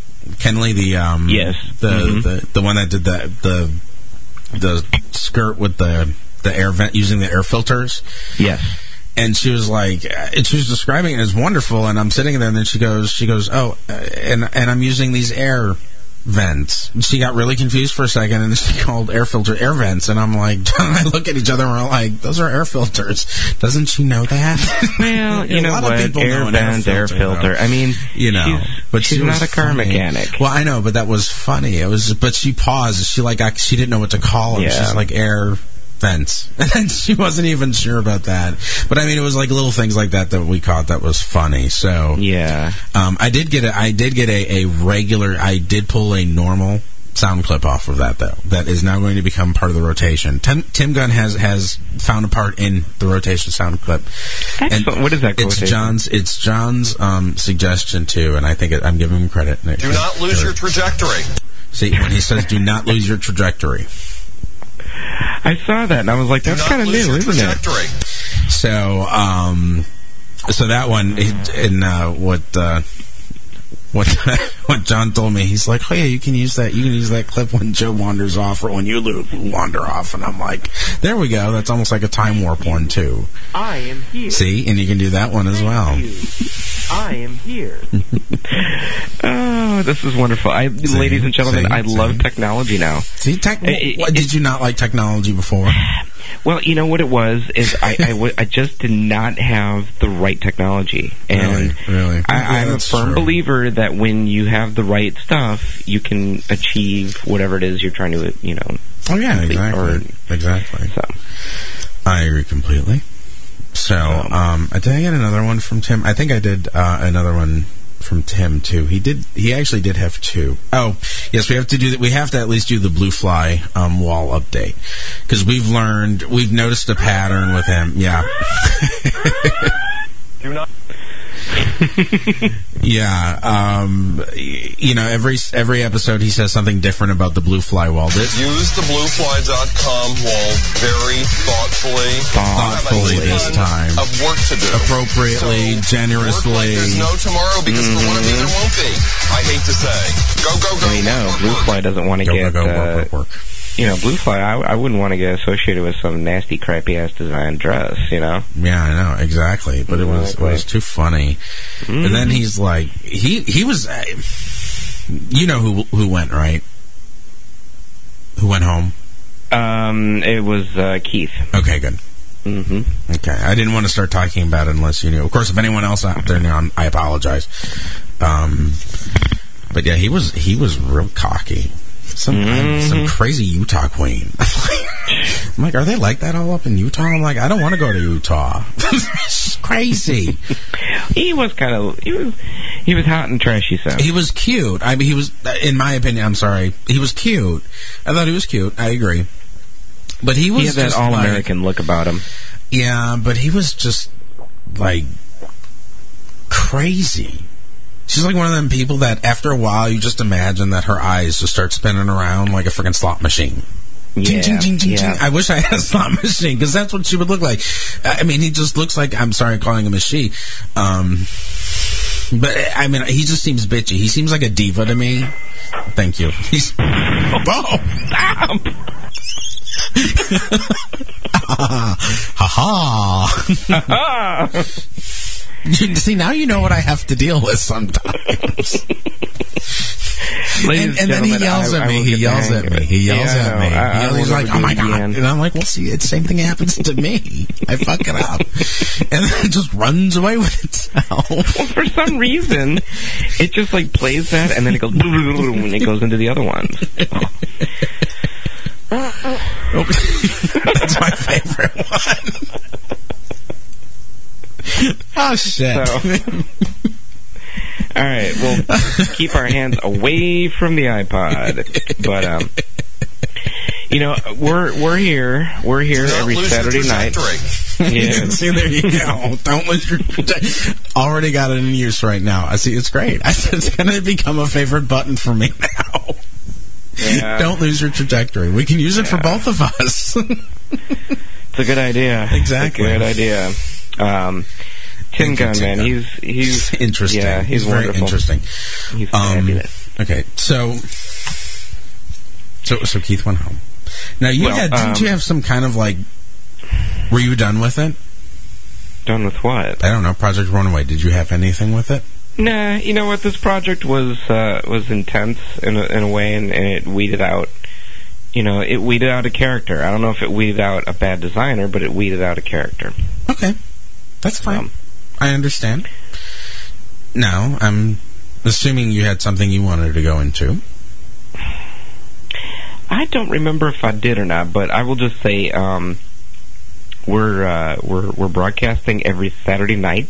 the one that did the skirt with the air vent using the air filters. Yes. And she was she was describing it as wonderful, and I'm sitting there, and then she goes, oh, and I'm using these air vents. She got really confused for a second, and then she called air filter air vents, and I'm like, John and I look at each other, and we're like, those are air filters. Doesn't she know that? Well, you know what? Air vent, air filter. Though. I mean, she's not a car mechanic. Well, I know, but that was funny. But she paused. She didn't know what to call them. Yeah. She's like, air vents. And she wasn't even sure about that. But I mean, it was like little things like that we caught that was funny. So yeah, I did get a regular. I did pull a normal sound clip off of that, though. That is now going to become part of the rotation. Tim Gunn has found a part in the rotation sound clip. Excellent. And what is that quotation? It's John's suggestion too, and I think I'm giving him credit. Do not lose your trajectory. See, when he says "do not lose your trajectory." I saw that and I was like, that's kind of new, isn't it? So, so that one, what John told me, he's like, oh yeah, you can use that clip when Joe wanders off or when you wander off, and I'm like, there we go. That's almost like a time warp one too. I am here. See, and you can do that one as well. I am here. Oh, this is wonderful. Ladies and gentlemen, I love technology now. See, did you not like technology before? Well, you know what it was is I just did not have the right technology, and really? I'm a firm believer that when you have the right stuff, you can achieve whatever it is you're trying to, Oh yeah, exactly. So, I agree completely. So, did I get another one from Tim? I think I did another one from Tim too. He actually did have two. Oh, yes, we have to do that. We have to at least do the Blue Fly wall update because we've noticed a pattern with him. Yeah. Do not. Yeah, every episode he says something different about the Blue Fly wall. Use the bluefly.com wall very thoughtfully this time. Of work to do. Appropriately, generously. Like there's no tomorrow because for one of you there won't be. I hate to say. Go. I know, Blue Fly doesn't want to get... work. Blue Fly, I wouldn't want to get associated with some nasty, crappy-ass design dress, Yeah, I know, exactly. But it was too funny. Mm-hmm. And then he's like, he was, you know who went, right? Who went home? It was Keith. Okay, good. Mm-hmm. Okay, I didn't want to start talking about it unless you knew. Of course, if anyone else out there knew, I apologize. But yeah, he was real cocky. Some crazy Utah queen. I'm like, are they like that all up in Utah? I'm like, I don't want to go to Utah. It's crazy. He was hot and trashy, so. He was cute. I mean, he was, in my opinion, I'm sorry, he was cute. I thought he was cute. I agree. But he had that all-American look about him. Yeah, but he was just, like, crazy. She's like one of them people that after a while you just imagine that her eyes just start spinning around like a freaking slot machine. Yeah, ching, ching, ching, ching. I wish I had a slot machine because that's what she would look like. I mean, he just looks like, I'm sorry calling him a she. But, I mean, he just seems bitchy. He seems like a diva to me. Thank you. He's... Oh, stop! Ha-ha! See, now you know what I have to deal with sometimes. And then he yells at me. He yells at me. He's like, oh my God. And I'm like, well, see, it's the same thing happens to me. I fuck it up. And then it just runs away with itself. Well, for some reason, it just like plays that and then it goes and it goes into the other ones. That's my favorite one. Oh, shit. So, all right, we'll keep our hands away from the iPod. But, we're here. We're here every Saturday night. Yeah. See, there you go. Don't lose your trajectory. Already got it in use right now. I see. It's great. It's going to become a favorite button for me now. Yeah. Don't lose your trajectory. We can use it for both of us. It's a good idea. Exactly. It's a good idea. Tim Gunn, man, he's interesting. Yeah, he's very wonderful. Interesting. He's fabulous. Okay, so Keith went home. Now didn't you have some kind of like? Were you done with it? Done with what? I don't know. Project Runaway. Did you have anything with it? Nah, you know what? This project was intense in a way, and it weeded out. You know, it weeded out a character. I don't know if it weeded out a bad designer, but it weeded out a character. Okay, that's fine. I understand. Now, I'm assuming you had something you wanted to go into. I don't remember if I did or not, but I will just say we're broadcasting every Saturday night,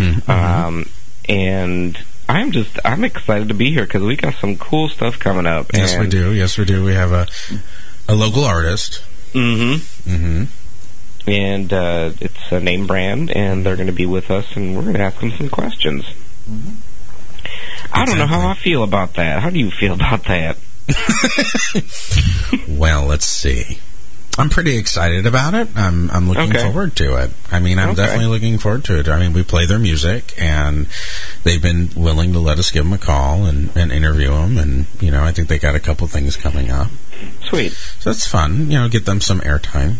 and I'm excited to be here because we got some cool stuff coming up. Yes, we do. Yes, we do. We have a local artist. And it's a name brand, and they're going to be with us, and we're going to ask them some questions. I don't know how I feel about that. How do you feel about that? Well, let's see. I'm pretty excited about it. I'm looking forward to it. I mean, I'm definitely looking forward to it. I mean, we play their music, and they've been willing to let us give them a call and interview them, and, you know, I think they got a couple things coming up. Sweet. So it's fun, you know, get them some airtime.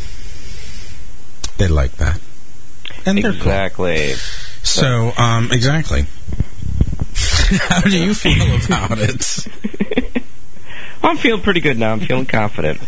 They like that. And they're cool. Exactly. So, exactly. How do you feel about it? I'm feeling pretty good now. I'm feeling confident.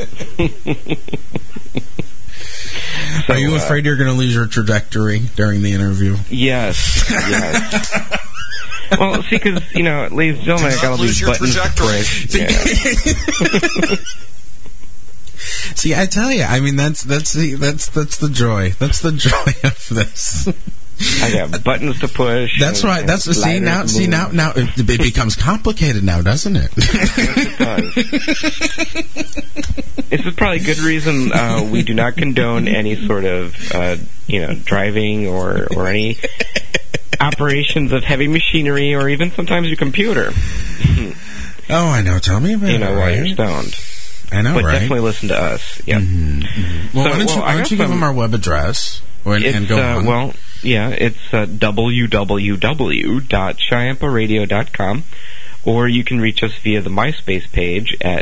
Are you afraid you're going to lose your trajectory during the interview? Yes. Well, see, because, you know, ladies and gentlemen, I got all these buttons to push. Yeah. See, I tell you, I mean, that's the joy. That's the joy of this. I got buttons to push. That's right. That's now it becomes complicated now, doesn't it? Yes, it does. This is probably a good reason we do not condone any sort of driving or any operations of heavy machinery or even sometimes your computer. Oh, I know. Tell me about it. While you're stoned. I know, but right? Definitely listen to us. Yep. Well, why don't you give them our web address and go on? Well, yeah, it's www.chiamparadio.com, or you can reach us via the MySpace page at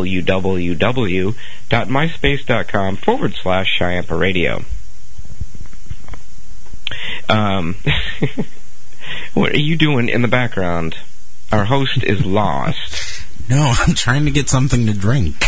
www.myspace.com/ChiampaRadio. What are you doing in the background? Our host is lost. No, I'm trying to get something to drink.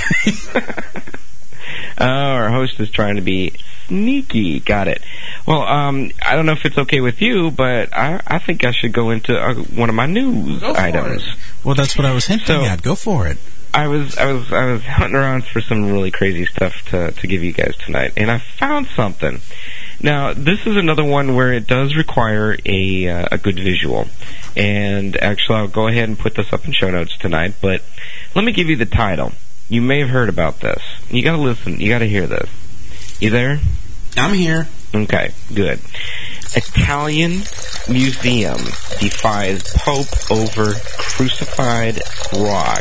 Our host is trying to be sneaky. Got it. Well, I don't know if it's okay with you, but I think I should go into one of my news items. Well, that's what I was hinting at. Go for it. I was hunting around for some really crazy stuff to give you guys tonight, and I found something. Now, this is another one where it does require a good visual. And actually, I'll go ahead and put this up in show notes tonight, but let me give you the title. You may have heard about this. You gotta listen. You gotta hear this. You there? I'm here. Okay, good. Italian museum defies Pope over crucified frog.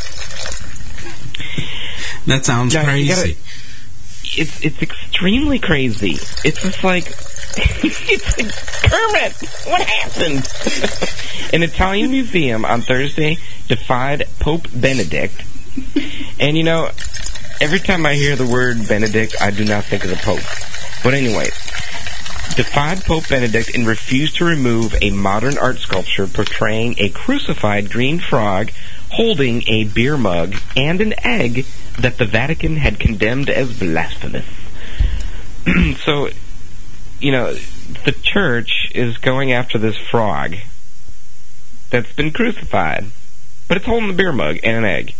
That sounds crazy. It's extremely crazy. It's just like, it's like, Kermit, what happened? An Italian museum on Thursday defied Pope Benedict. And, you know, every time I hear the word Benedict, I do not think of the Pope. But anyway, defied Pope Benedict and refused to remove a modern art sculpture portraying a crucified green frog holding a beer mug and an egg that the Vatican had condemned as blasphemous. So, you know, the church is going after this frog that's been crucified, but it's holding a beer mug and an egg.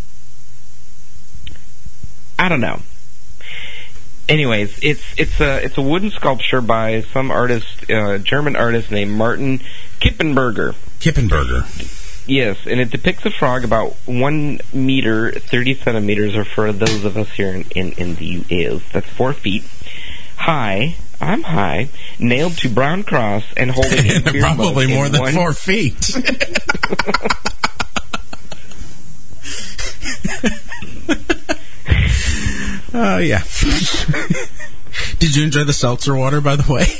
I don't know. Anyways, it's a wooden sculpture by some artist, German artist named Martin Kippenberger. Yes, and it depicts a frog about 1 meter 30 centimeters, or for those of us here in the U.S., that's 4 feet high. I'm high, nailed to brown cross and holding a beer mug. Probably more than 4 feet. Oh, yeah. Did you enjoy the seltzer water, by the way?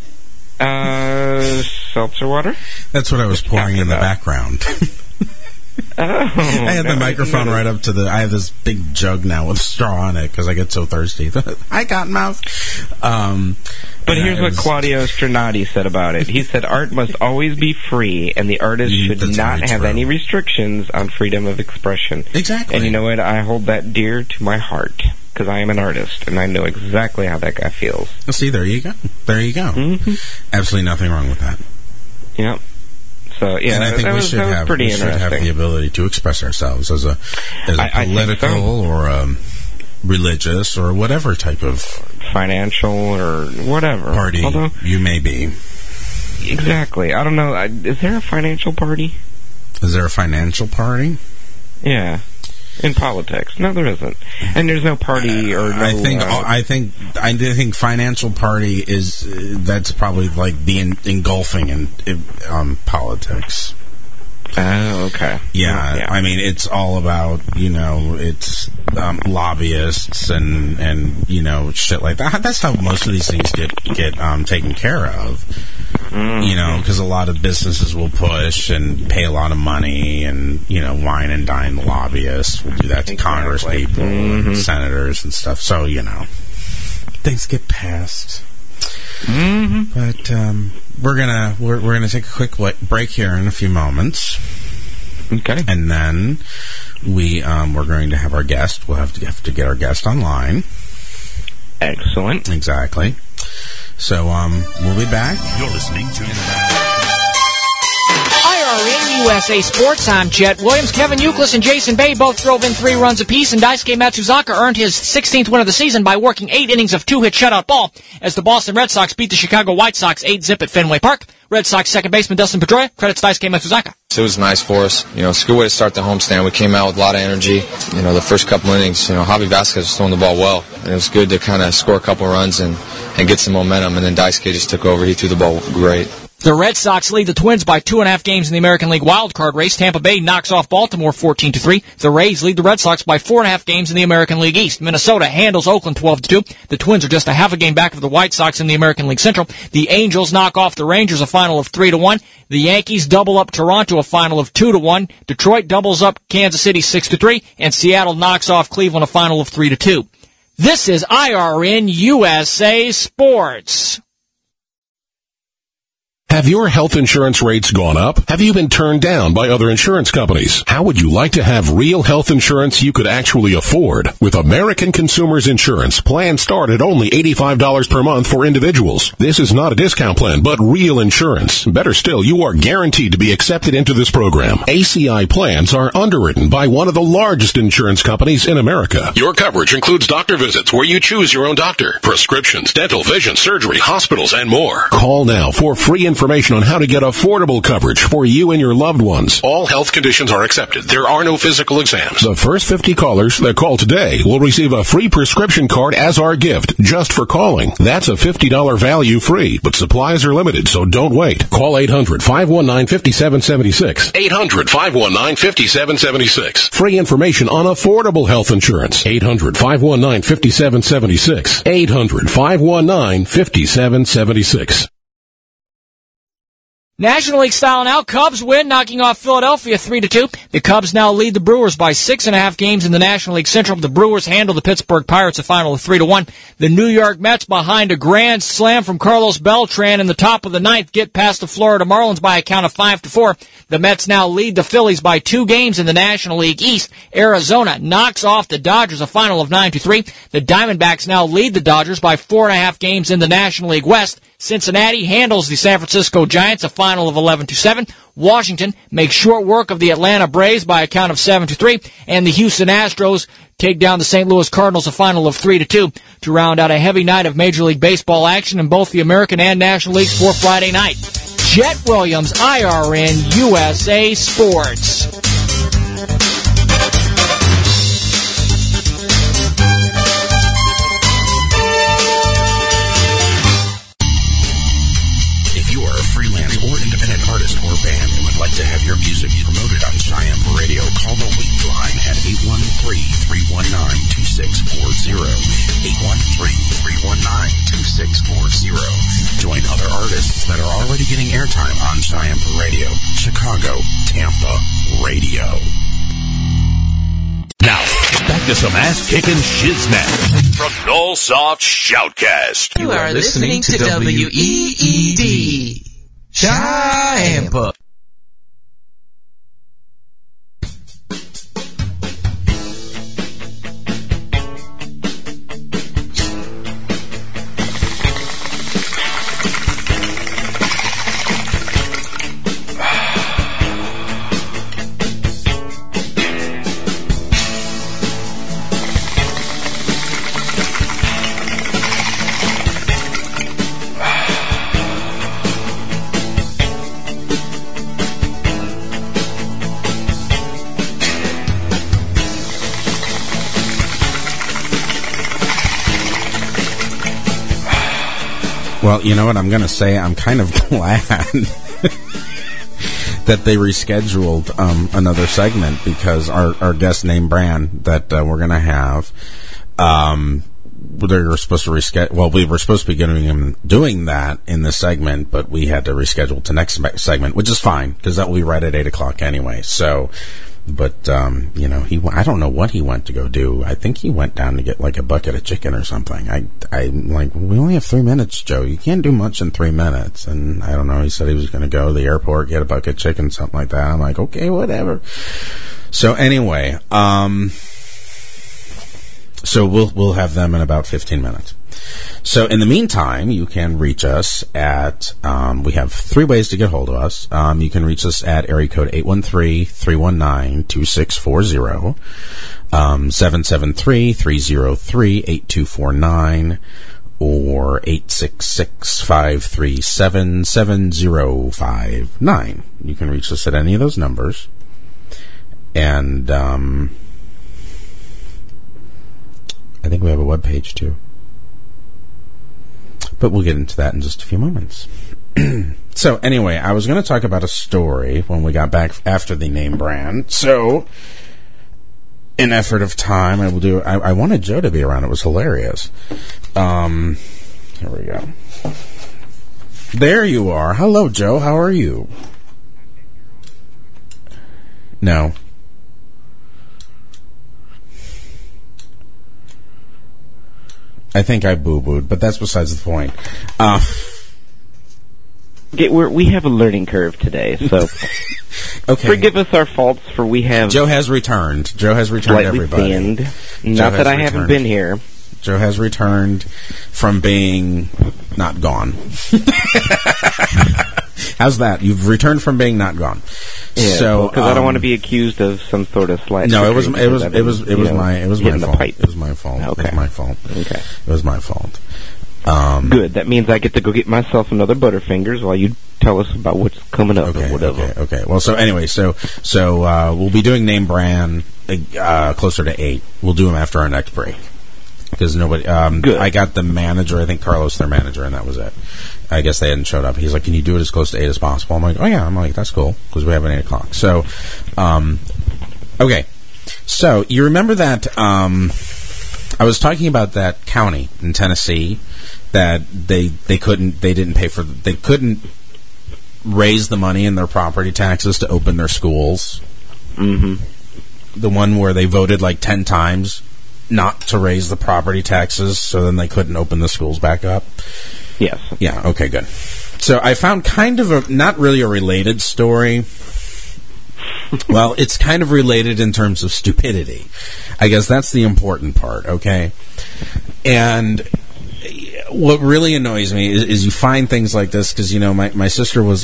Seltzer water? That's what I was pouring in the background. I had the microphone right up to I have this big jug now with straw on it because I get so thirsty. I got mouth. But here's what Claudio Strinati said about it. He said, art must always be free, and the artist should not have any restrictions on freedom of expression. Exactly. And you know what? I hold that dear to my heart, because I am an artist, and I know exactly how that guy feels. Well, see, there you go. There you go. Mm-hmm. Absolutely nothing wrong with that. Yep. So, yeah, and I think we should have the ability to express ourselves as a political or a religious or whatever type of financial or whatever party you may be. Exactly. I don't know. Is there a financial party? Is there a financial party? Yeah. In politics. No, there isn't. And there's no party or no... I think financial party is... that's probably like the engulfing in politics. Oh, okay. Yeah, I mean, it's all about, it's lobbyists and shit like that. That's how most of these things get taken care of. Because a lot of businesses will push and pay a lot of money and, wine and dine the lobbyists. Will do that to Congress people and senators and stuff. So, things get passed. But we're gonna take a quick break here in a few moments. Okay. And then we're going to have our guest. We'll have to get our guest online. Excellent. Exactly. So we'll be back. You're listening to IRN USA Sports. I'm Chet Williams. Kevin Youkilis and Jason Bay both drove in 3 runs apiece, and Daisuke Matsuzaka earned his 16th win of the season by working 8 innings of 2-hit shutout ball as the Boston Red Sox beat the Chicago White Sox 8-zip at Fenway Park. Red Sox second baseman Dustin Pedroia credits Daisuke Matsuzaka. It was nice for us. It's a good way to start the homestand. We came out with a lot of energy. The first couple innings, Javi Vasquez was throwing the ball well, and it was good to kind of score a couple runs and get some momentum. And then Daisuke just took over. He threw the ball great. The Red Sox lead the Twins by 2.5 games in the American League wildcard race. Tampa Bay knocks off Baltimore 14-3. The Rays lead the Red Sox by 4.5 games in the American League East. Minnesota handles Oakland 12-2. The Twins are just a half a game back of the White Sox in the American League Central. The Angels knock off the Rangers a final of 3-1. The Yankees double up Toronto a final of 2-1. Detroit doubles up Kansas City 6-3. And Seattle knocks off Cleveland a final of 3-2. This is IRN USA Sports. Have your health insurance rates gone up? Have you been turned down by other insurance companies? How would you like to have real health insurance you could actually afford? With American Consumers Insurance, plans start at only $85 per month for individuals. This is not a discount plan, but real insurance. Better still, you are guaranteed to be accepted into this program. ACI plans are underwritten by one of the largest insurance companies in America. Your coverage includes doctor visits where you choose your own doctor, prescriptions, dental, vision, surgery, hospitals, and more. Call now for free information on how to get affordable coverage for you and your loved ones. All health conditions are accepted. There are no physical exams. The first 50 callers that call today will receive a free prescription card as our gift just for calling. That's a $50 value free, but supplies are limited, so don't wait. Call 800-519-5776. 800-519-5776. Free information on affordable health insurance. 800-519-5776. 800-519-5776. National League style now, Cubs win, knocking off Philadelphia 3-2. The Cubs now lead the Brewers by 6.5 games in the National League Central. The Brewers handle the Pittsburgh Pirates a final of 3-1. The New York Mets, behind a grand slam from Carlos Beltran in the top of the 9th, get past the Florida Marlins by a count of 5-4. The Mets now lead the Phillies by 2 games in the National League East. Arizona knocks off the Dodgers a final of 9-3. The Diamondbacks now lead the Dodgers by 4.5 games in the National League West. Cincinnati handles the San Francisco Giants a final of 11-7. Washington makes short work of the Atlanta Braves by a count of 7-3, and the Houston Astros take down the St. Louis Cardinals a final of 3-2 to round out a heavy night of Major League Baseball action in both the American and National Leagues for Friday night. Jet Williams, IRN USA Sports. Artist or band and would like to have your music promoted on Cheyenne Radio, call the Week line at 813-319-2640. 813-319-2640. Join other artists that are already getting airtime on Cheyenne Radio, Chicago, Tampa, Radio. Now, back to some ass-kicking shiznit from Nullsoft Shoutcast. You are listening to WEED. Cheyenne. Well, you know what I'm going to say? I'm kind of glad that they rescheduled another segment, because our guest name brand that we're going to have, they were supposed to reschedule. Well, we were supposed to be doing that in this segment, but we had to reschedule to next segment, which is fine, because that will be right at 8:00 anyway. So, but you know, I don't know what he went to go do. I think he went down to get like a bucket of chicken or something. I'm like, we only have 3 minutes, Joe. You can't do much in 3 minutes. And I don't know. He said he was going to go to the airport, get a bucket of chicken, something like that. I'm like, okay, whatever. So anyway, so we'll have them in about 15 minutes. So in the meantime, you can reach us at, we have 3 ways to get hold of us. You can reach us at area code 813-319-2640, 773-303-8249, or 866-537-7059. You can reach us at any of those numbers. And, I think we have a webpage too. But we'll get into that in just a few moments. So anyway, I was going to talk about a story when we got back after the name brand. So, in effort of time, I will do. I wanted Joe to be around. It was hilarious. Here we go. There you are. Hello, Joe. How are you? No. I think I boo-booed, but that's besides the point. We have a learning curve today, so okay. Forgive us our faults, for we have... Joe has returned. Joe has returned, everybody. Sand. Not that I haven't been here. Joe has returned from being not gone. How's that? You've returned from being not gone. Yeah, so because I don't want to be accused of some sort of slight. No, it was my fault. It was my fault. Okay. It was my fault. Okay. It was my fault. Good. That means I get to go get myself another Butterfingers while you tell us about what's coming up or whatever. Okay. Well, so anyway, so we'll be doing name brand closer to 8. We'll do them after our next break. Because nobody, Good. I got the manager, I think Carlos, their manager, and that was it. I guess they hadn't showed up. He's like, can you do it as close to 8 as possible? I'm like, oh yeah. I'm like, that's cool, because we have an 8:00. So, okay. So, you remember that, I was talking about that county in Tennessee that they couldn't raise the money in their property taxes to open their schools. Mm-hmm. The one where they voted like 10 times not to raise the property taxes, so then they couldn't open the schools back up? Yes. Yeah, okay, good. So I found kind of not really a related story. Well, it's kind of related in terms of stupidity. I guess that's the important part, okay? And what really annoys me is you find things like this, because, you know, my sister was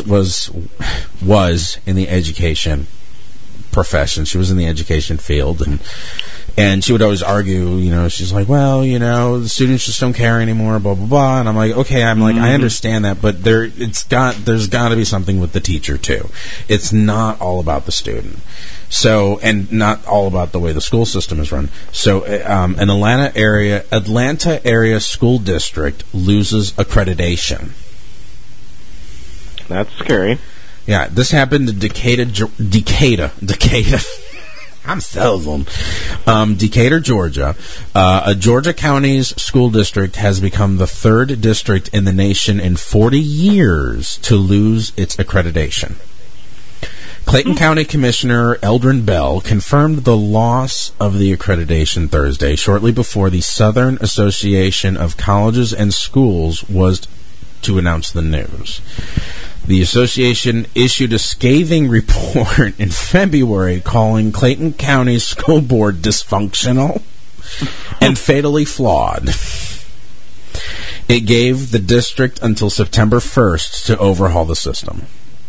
in the education profession. She was in the education field, and she would always argue, you know, she's like, well, you know, the students just don't care anymore, blah, blah, blah. And I'm like, okay, I understand that, but there's got to be something with the teacher, too. It's not all about the student. So, and not all about the way the school system is run. So, an Atlanta area school district loses accreditation. That's scary. Yeah, this happened in Decatur. I'm sold. Decatur, Georgia. A Georgia County's school district has become the 3rd district in the nation in 40 years to lose its accreditation. Clayton County Commissioner Eldrin Bell confirmed the loss of the accreditation Thursday, shortly before the Southern Association of Colleges and Schools was to announce the news. The association issued a scathing report in February calling Clayton County's school board dysfunctional and fatally flawed. It gave the district until September 1st to overhaul the system.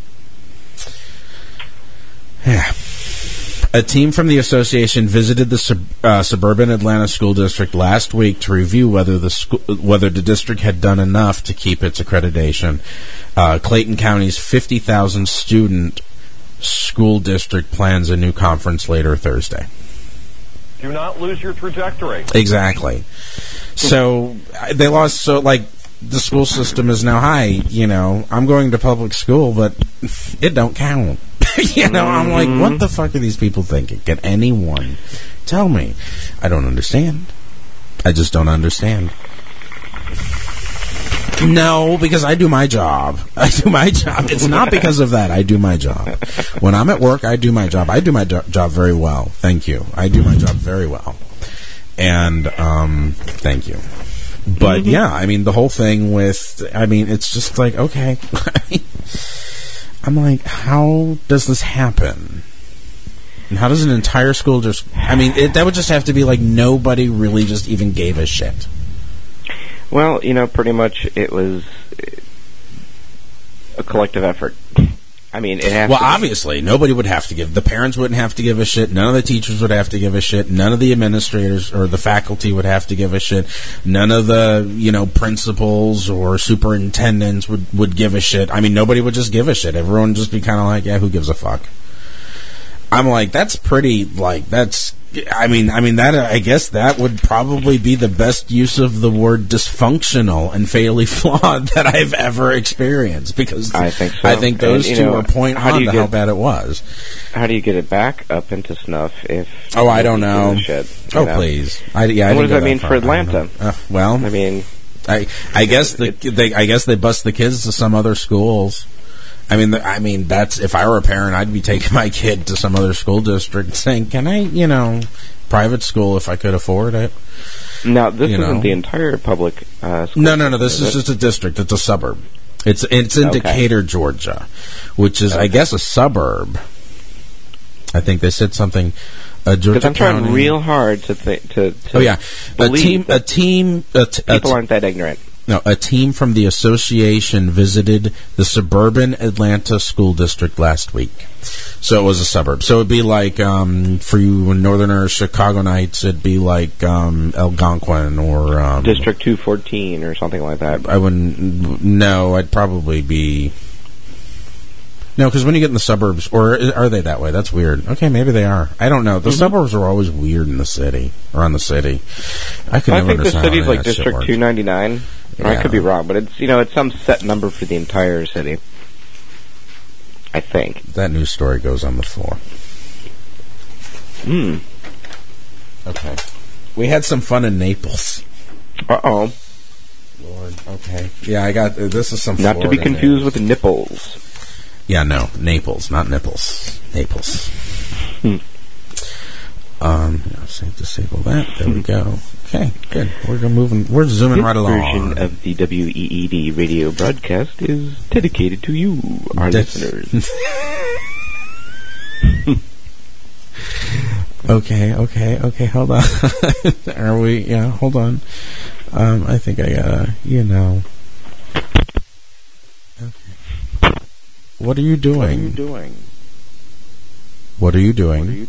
Yeah. A team from the association visited the suburban Atlanta school district last week to review whether the district had done enough to keep its accreditation. Clayton County's 50,000 student school district plans a new conference later Thursday. Do not lose your trajectory. Exactly. So they lost. So the school system is now high. I'm going to public school, but it don't count. I'm like, what the fuck are these people thinking? Can anyone tell me? I don't understand. I just don't understand. No, because I do my job. It's not because of that. I do my job. When I'm at work, I do my job. I do my job very well. Thank you. I do my job very well. And, thank you. But, yeah, the whole thing with, it's just like, okay. I'm like, how does this happen? And how does an entire school just... that would just have to be like nobody really just even gave a shit. Well, pretty much it was a collective effort. It has Well, obviously, nobody would have to give... The parents wouldn't have to give a shit. None of the teachers would have to give a shit. None of the administrators or the faculty would have to give a shit. None of the, principals or superintendents would give a shit. Nobody would just give a shit. Everyone would just be kind of like, yeah, who gives a fuck? I'm like, that's pretty, that's... that I guess that would probably be the best use of the word dysfunctional and fatally flawed that I've ever experienced, because I think so. I think those two are point on to how bad it was. How do you get it back up into snuff if... Oh, I don't know. Please. What does that mean for Atlanta? I guess they bust the kids to some other schools. That's, if I were a parent, I'd be taking my kid to some other school district saying, can I, private school if I could afford it? Now, this isn't the entire public school. No. This is just a district. It's a suburb. It's in Decatur, Georgia, which is, I guess, a suburb. I think they said something. Georgia I'm trying real hard to people aren't that ignorant. No, a team from the association visited the suburban Atlanta school district last week. So it was a suburb. So it'd be like, for you Northerners, Chicago-nites, it'd be like Algonquin or... District 214 or something like that. I wouldn't... No, I'd probably be... No, because when you get in the suburbs... Or are they that way? That's weird. Okay, maybe they are. I don't know. The suburbs are always weird in the city. Or on the city. I think the city's like District 299... Yeah. I could be wrong, but it's some set number for the entire city. I think. That news story goes on the floor. Okay. We had some fun in Naples. Uh-oh. Lord, okay. Yeah, I got... This is some Not to be confused with nipples. Yeah, no. Naples, not nipples. Naples. Disable that. There we go. Okay, good. We're zooming right along. This version of the WEED radio broadcast is dedicated to you, our listeners. Okay, hold on. Are we? Yeah, hold on. I think I gotta, Okay. What are you doing? What are you doing?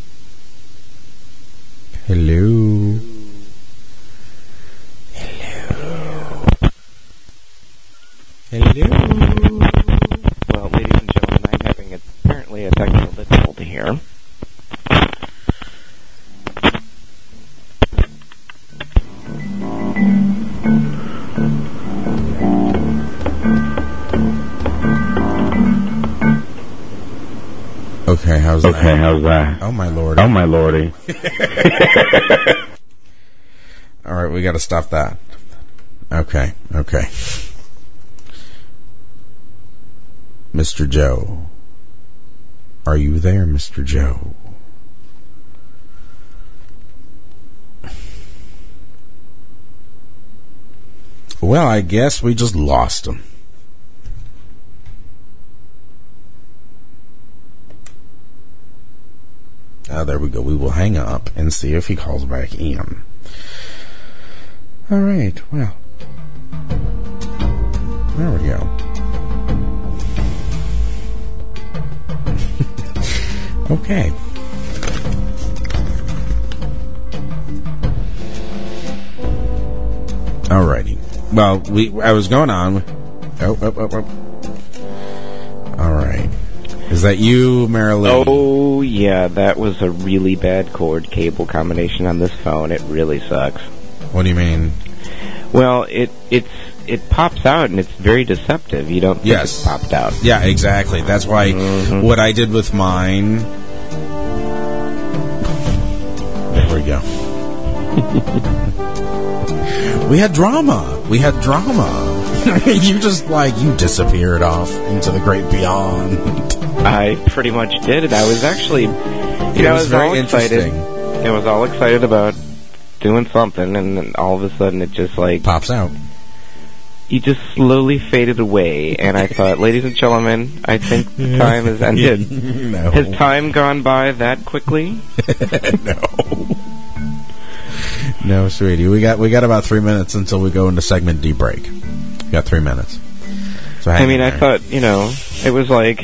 Hello. Well, ladies and gentlemen, I'm having apparently a technical difficulty here. Okay, how's that? Oh, my lordy. Oh, my lordy. All right, we got to stop that. Okay. Mr. Joe. Are you there, Mr. Joe? Well, I guess we just lost him. There we go. We will hang up and see if he calls back in. All right. Well, there we go. Okay. Alrighty. Well, I was going on. All right. Is that you, Marilyn? Oh, yeah. That was a really bad cord cable combination on this phone. It really sucks. What do you mean? Well, it pops out, and it's very deceptive. You don't think it's popped out. Yeah, exactly. That's why what I did with mine... There we go. We had drama. You just, you disappeared off into the great beyond. I pretty much did it. I was actually... I was very excited. I was all excited about doing something, and then all of a sudden it just, pops out. You just slowly faded away, and I thought, ladies and gentlemen, I think the time has ended. No. Has time gone by that quickly? No. No, sweetie. We got about 3 minutes until we go into segment D break. We got 3 minutes. So I thought, it was like...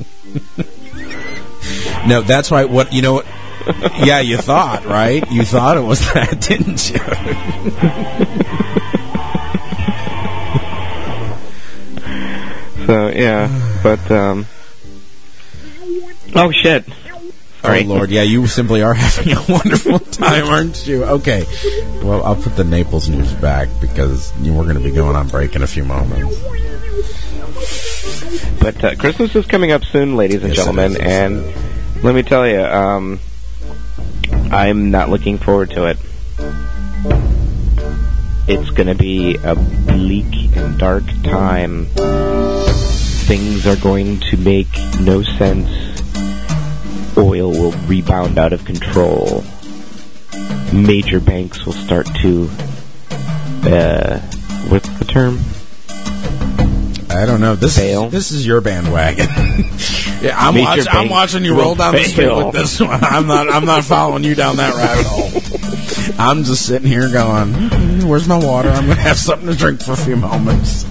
No, that's why, yeah, you thought, right? You thought it was that, didn't you? So, yeah, but, oh, shit. Oh, Lord, yeah, you simply are having a wonderful time, aren't you? Okay, well, I'll put the Naples news back because we're going to be going on break in a few moments. But Christmas is coming up soon, ladies and gentlemen, and let me tell you, I'm not looking forward to it. It's going to be a bleak and dark time. Things are going to make no sense. Oil will rebound out of control. Major banks will start to, what's the term? I don't know. This is your bandwagon. Yeah, I'm watching you roll down the street with this one. I'm not following you down that rabbit hole. I'm just sitting here going, where's my water? I'm going to have something to drink for a few moments.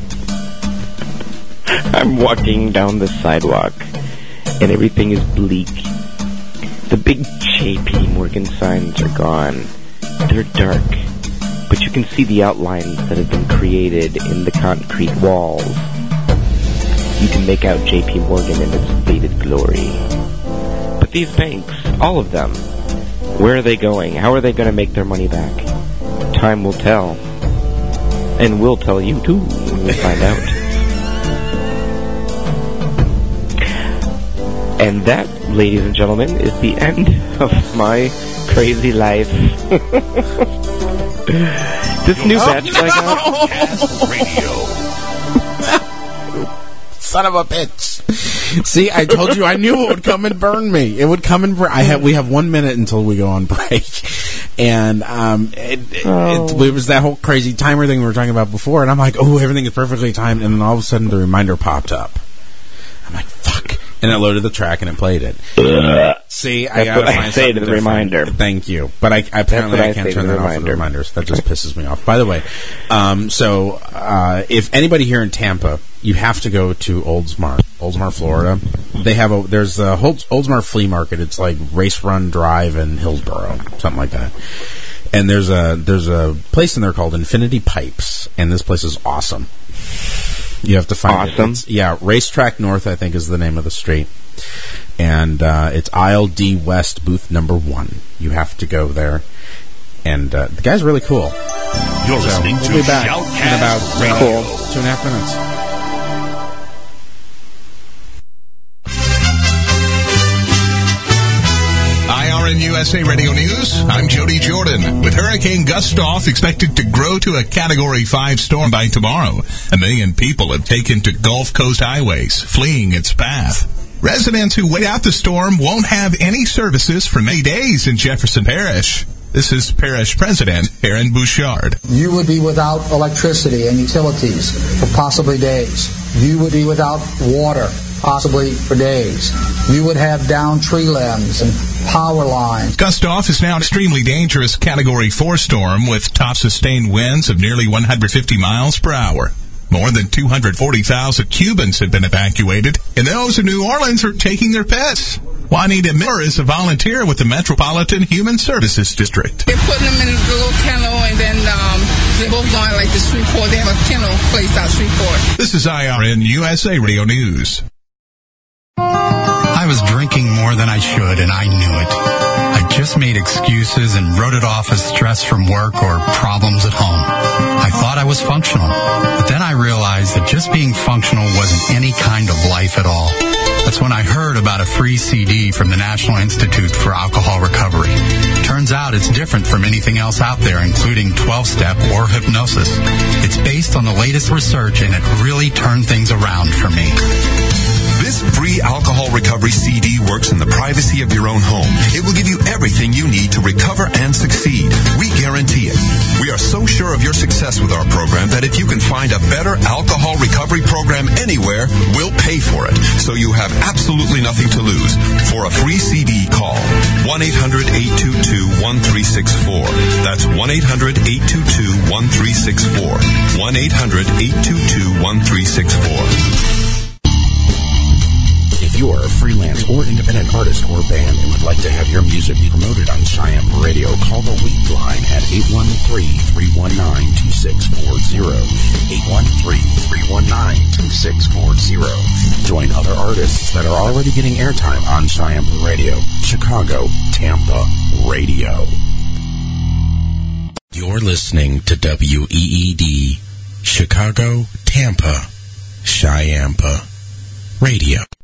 I'm walking down the sidewalk, and everything is bleak. The big J.P. Morgan signs are gone. They're dark, but you can see the outlines that have been created in the concrete walls. You can make out J.P. Morgan in its faded glory. But these banks, all of them, where are they going? How are they going to make their money back? Time will tell. And we'll tell you, too, when we find out. And that, ladies and gentlemen, is the end of my crazy life. This new batch I got... Son of a bitch. See, I told you, I knew it would come and burn me. It would come and burn. We have 1 minute until we go on break. And it was that whole crazy timer thing we were talking about before. And I'm like, oh, everything is perfectly timed. And then all of a sudden the reminder popped up. I'm like, fuck. And I loaded the track and it played it. See, I gotta find something to the reminder. Thank you, but I can't turn that off for the reminders. That just pisses me off. By the way, if anybody here in Tampa, you have to go to Oldsmar, Florida. They have there's a Oldsmar Flea Market. It's like Race Run Drive in Hillsboro, something like that. And there's a place in there called Infinity Pipes, and this place is awesome. You have to find it. Racetrack North, I think, is the name of the street. And it's Aisle D West, booth number 1. You have to go there. And the guy's really cool. You're listening to We'll be back in about 2.5 minutes. IRN USA Radio News, I'm Jody Jordan. With Hurricane Gustav expected to grow to a Category 5 storm by tomorrow, 1 million people have taken to Gulf Coast highways, fleeing its path. Residents who wait out the storm won't have any services for many days in Jefferson Parish. This is Parish President Aaron Bouchard. You would be without electricity and utilities for possibly days. You would be without water, possibly for days. You would have downed tree limbs and power lines. Gustav is now an extremely dangerous Category 4 storm with top sustained winds of nearly 150 miles per hour. More than 240,000 Cubans have been evacuated, and those in New Orleans are taking their pets. Juanita Miller is a volunteer with the Metropolitan Human Services District. They're putting them in a little kennel, and then they're both going like to Shreveport. They have a kennel place out Shreveport. This is IRN USA Radio News. I was drinking more than I should, and I knew it. I just made excuses and wrote it off as stress from work or problems at home. I thought I was functional, but then I realized that just being functional wasn't any kind of life at all. That's when I heard about a free CD from the National Institute for Alcohol Recovery. Turns out it's different from anything else out there, including 12-step or hypnosis. It's based on the latest research, and it really turned things around for me. This free alcohol recovery CD works in the privacy of your own home. It will give you everything you need to recover and succeed. We guarantee it. We are so sure of your success with our program that if you can find a better alcohol recovery program anywhere, we'll pay for it. So you have absolutely nothing to lose. For a free CD, call 1-800-822-1364. That's 1-800-822-1364. 1-800-822-1364. If you are a freelance or independent artist or band and would like to have your music promoted on Cheyenne Radio, call the Weed Line at 813-319-2640. 813-319-2640. Join other artists that are already getting airtime on Cheyenne Radio, Chicago, Tampa Radio. You're listening to WEED, Chicago, Tampa, Cheyenne Radio.